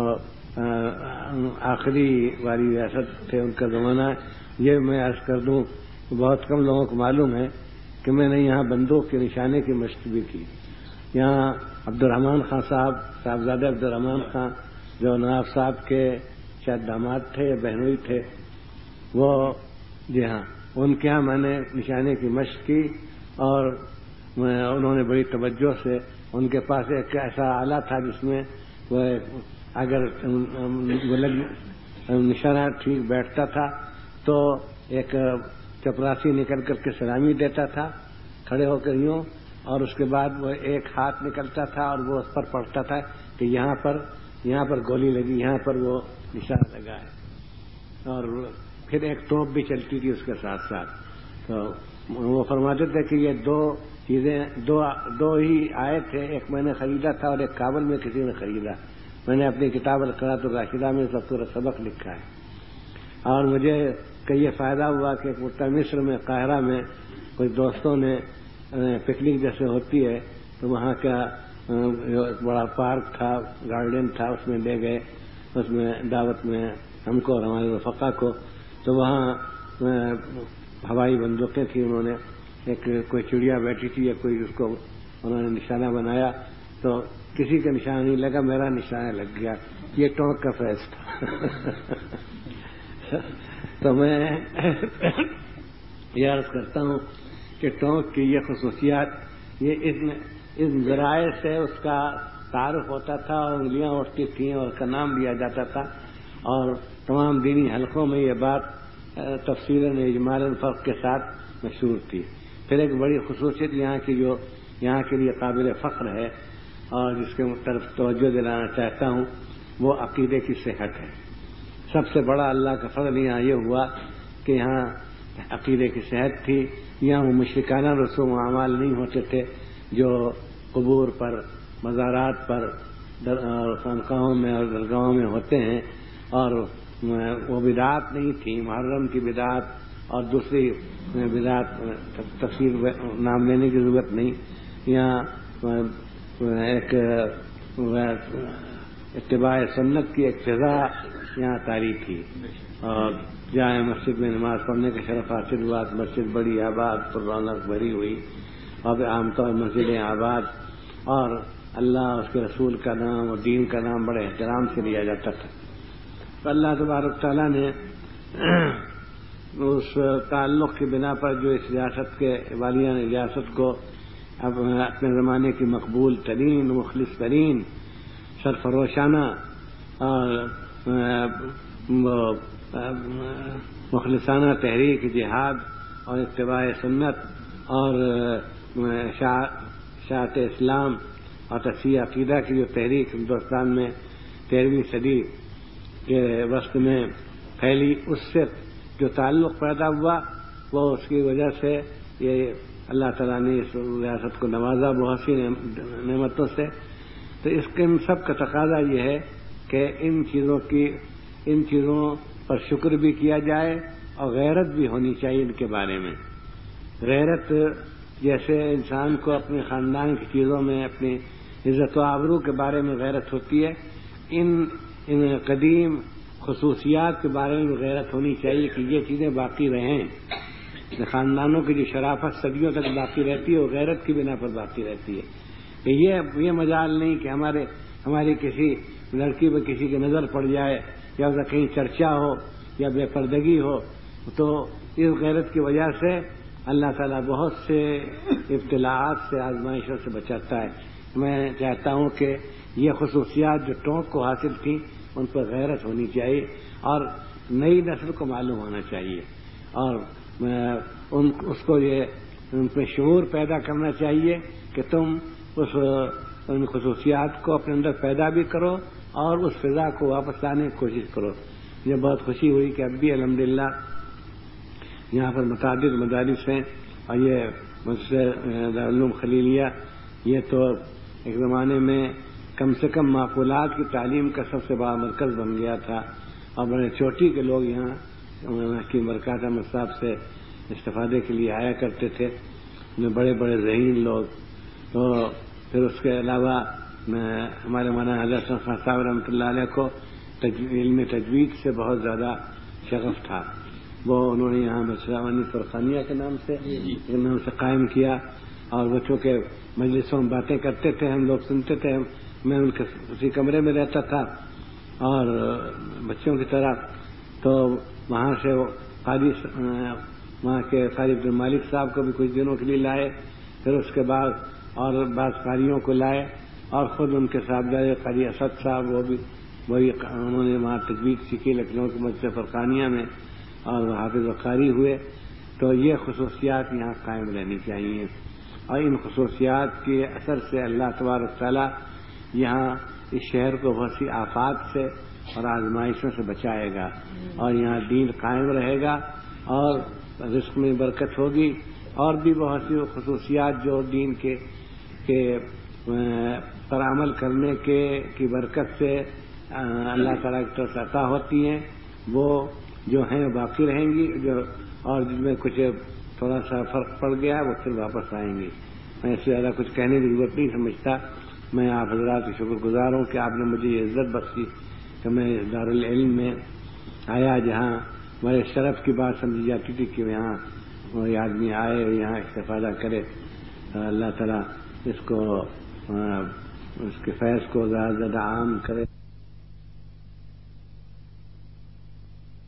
آخری والی ریاست تھے ان کا زمانہ. یہ میں عرض کر دوں بہت کم لوگوں کو معلوم ہے کہ میں نے یہاں بندوق کے نشانے کی مشق بھی کی. یہاں عبد الرحمان خان صاحب صاحبزادہ عبد الرحمان خان جو نواب صاحب کے شاید داماد تھے یا بہنوئی تھے، وہ جی ہاں ان کے یہاں میں نے نشانے کی مشق کی، اور انہوں نے بڑی توجہ سے، ان کے پاس ایک ایسا آلہ تھا جس میں وہ اگر نشانہ ٹھیک بیٹھتا تھا تو ایک چپراسی نکل کر کے سلامی دیتا تھا کھڑے ہو کر یوں، اور اس کے بعد وہ ایک ہاتھ نکلتا تھا اور وہ اس پر پڑتا تھا کہ یہاں پر یہاں پر گولی لگی، یہاں پر وہ نشانہ لگا ہے. اور پھر ایک توپ بھی چلتی تھی اس کے ساتھ ساتھ. تو وہ فرماتے تھے کہ یہ دو چیزیں دو دو ہی آئے تھے، ایک میں نے خریدا تھا اور ایک کابل میں کسی نے خریدا. میں نے اپنی کتاب القراۃ الراشدہ میں سب پورا سبق لکھا ہے. اور مجھے کہ یہ فائدہ ہوا کہ مرتبہ مصر میں قاہرہ میں کچھ دوستوں نے پکنک جیسے ہوتی ہے تو وہاں کا ایک بڑا پارک تھا، گارڈن تھا، اس میں لے گئے، اس میں دعوت میں ہم کو اور ہمارے رفقا کو. تو وہاں ہوائی بندوقیں تھیں، انہوں نے ایک کوئی چڑیا بیٹھی تھی یا کوئی اس کو انہوں نے نشانہ بنایا، تو کسی کا نشانہ نہیں لگا، میرا نشانہ لگ گیا. یہ ٹونک کا فیض تھا. تو میں یہ عرض کرتا ہوں کہ ٹونک کی یہ خصوصیات یہ اس ذرائع سے اس کا تعارف ہوتا تھا اور انگلیاں اٹھتی تھیں اور اس کا نام لیا جاتا تھا، اور تمام دینی حلقوں میں یہ بات تفصیلاً اجمالاً فرق کے ساتھ مشہور تھی. پھر ایک بڑی خصوصیت یہاں کی جو یہاں کے لیے قابل فخر ہے اور جس کے طرف توجہ دلانا چاہتا ہوں وہ عقیدے کی صحت ہے. سب سے بڑا اللہ کا فضل یہاں یہ ہوا کہ یہاں عقیدے کی صحت تھی. یہاں وہ مشرکانہ رسوم و اعمال نہیں ہوتے تھے جو قبور پر، مزارات پر اور خانقاہوں میں اور درگاہوں میں ہوتے ہیں، اور وہ بدعات نہیں تھی، محرم کی بدعات اور دوسری بدعات تفصیل نام لینے کی ضرورت نہیں. یہاں ایک اتباع سنت کی ایک فضا یہاں تاریخ تھی، اور جامع مسجد میں نماز پڑھنے کا شرف حاصل ہوا. مسجد بڑی آباد پر رونق بھری ہوئی، اور عام طور مسجدیں آباد، اور اللہ اس کے رسول کا نام اور دین کا نام بڑے احترام سے لیا جاتا تھا. تو اللہ تبارک تعالیٰ نے اس تعلق کی بنا پر جو اس ریاست کے والیان ریاست کو اب اپنے زمانے کی مقبول ترین، مخلص ترین، سرفروشانہ اور مخلصانہ تحریک جہاد اور اتباع سنت اور اشاعت اسلام اور تصحیح عقیدہ کی جو تحریک ہندوستان میں تیرہویں صدی کے وسط میں پھیلی، اس سے جو تعلق پیدا ہوا وہ اس کی وجہ سے یہ اللہ تعالیٰ نے اس ریاست کو نوازا بہت سی نعمتوں سے. تو اس کے سب کا تقاضا یہ ہے کہ ان چیزوں کی ان چیزوں پر شکر بھی کیا جائے اور غیرت بھی ہونی چاہیے ان کے بارے میں. غیرت جیسے انسان کو اپنے خاندان کی چیزوں میں اپنی عزت و آبرو کے بارے میں غیرت ہوتی ہے، ان ان قدیم خصوصیات کے بارے میں غیرت ہونی چاہیے کہ یہ چیزیں باقی رہیں. خاندانوں کی جو شرافت صدیوں تک باقی رہتی ہے وہ غیرت کی بنا پر باقی رہتی ہے. کہ یہ یہ مجال نہیں کہ ہمارے ہماری کسی لڑکی پہ کسی کی نظر پڑ جائے یا اس کا کہیں چرچا ہو یا بے پردگی ہو. تو اس غیرت کی وجہ سے اللہ تعالیٰ بہت سے ابتلاعات سے آزمائشوں سے بچاتا ہے. میں چاہتا ہوں کہ یہ خصوصیات جو ٹونک کو حاصل تھیں ان پر غیرت ہونی چاہیے اور نئی نسل کو معلوم ہونا چاہیے اور ان اس کو یہ ان پہ شعور پیدا کرنا چاہیے کہ تم اس ان خصوصیات کو اپنے اندر پیدا بھی کرو اور اس فضا کو واپس لانے کی کوشش کرو. مجھے بہت خوشی ہوئی کہ اب بھی الحمدللہ یہاں پر متعدد مدارس ہیں اور یہ دارالعلوم خلیلیہ یہ تو ایک زمانے میں کم سے کم معقولات کی تعلیم کا سب سے بڑا مرکز بن گیا تھا اور بڑے چوٹی کے لوگ یہاں کی برکات احمد صاحب سے استفادے کے لیے آیا کرتے تھے، بڑے بڑے ذہین لوگ. تو پھر اس کے علاوہ ہمارے مولانا حضرت صاحب رحمۃ اللہ علیہ کو علم تجوید سے بہت زیادہ شغف تھا. وہ انہوں نے یہاں مشرانی فرقانیہ کے نام سے نام سے قائم کیا اور بچوں کے مجلسوں میں باتیں کرتے تھے، ہم لوگ سنتے تھے. میں ان کے اسی کمرے میں رہتا تھا اور بچوں کی طرح. تو وہاں سے وہ قاضی وہاں کے قاضی عبد المالک صاحب کو بھی کچھ دنوں کے لیے لائے، پھر اس کے بعد اور بعض قاریوں کو لائے اور خود ان کے صاحبزادے قاضی اسد صاحب وہ بھی وہی انہوں نے وہاں تجوید سیکھی لکھنؤ کے مسجد فرقانیہ میں اور وہ حافظ و قاری ہوئے. تو یہ خصوصیات یہاں قائم رہنی چاہیے اور ان خصوصیات کے اثر سے اللہ تبارک تعالیٰ یہاں اس شہر کو بہت سی آفات سے اور آزمائشوں سے بچائے گا اور یہاں دین قائم رہے گا اور رزق میں برکت ہوگی اور بھی بہت سی خصوصیات جو دین کے کے پر عمل کرنے کے کی برکت سے اللہ تعالیٰ کی طرف سے عطا ہوتی ہیں وہ جو ہیں باقی رہیں گی، جو اور جن میں کچھ تھوڑا سا فرق پڑ گیا ہے وہ پھر واپس آئیں گی. میں اس سے زیادہ کچھ کہنے کی ضرورت نہیں سمجھتا. میں آپ حضرات کی شکر گزار ہوں کہ آپ نے مجھے یہ عزت بخشی کہ میں دارالعلم میں آیا جہاں بڑے شرف کی بات سمجھی جاتی تھی کہ یہاں کوئی آدمی آئے اور یہاں استفادہ کرے. اللہ تعالیٰ اس کو اس کے فیض کو زیادہ زیادہ عام کرے.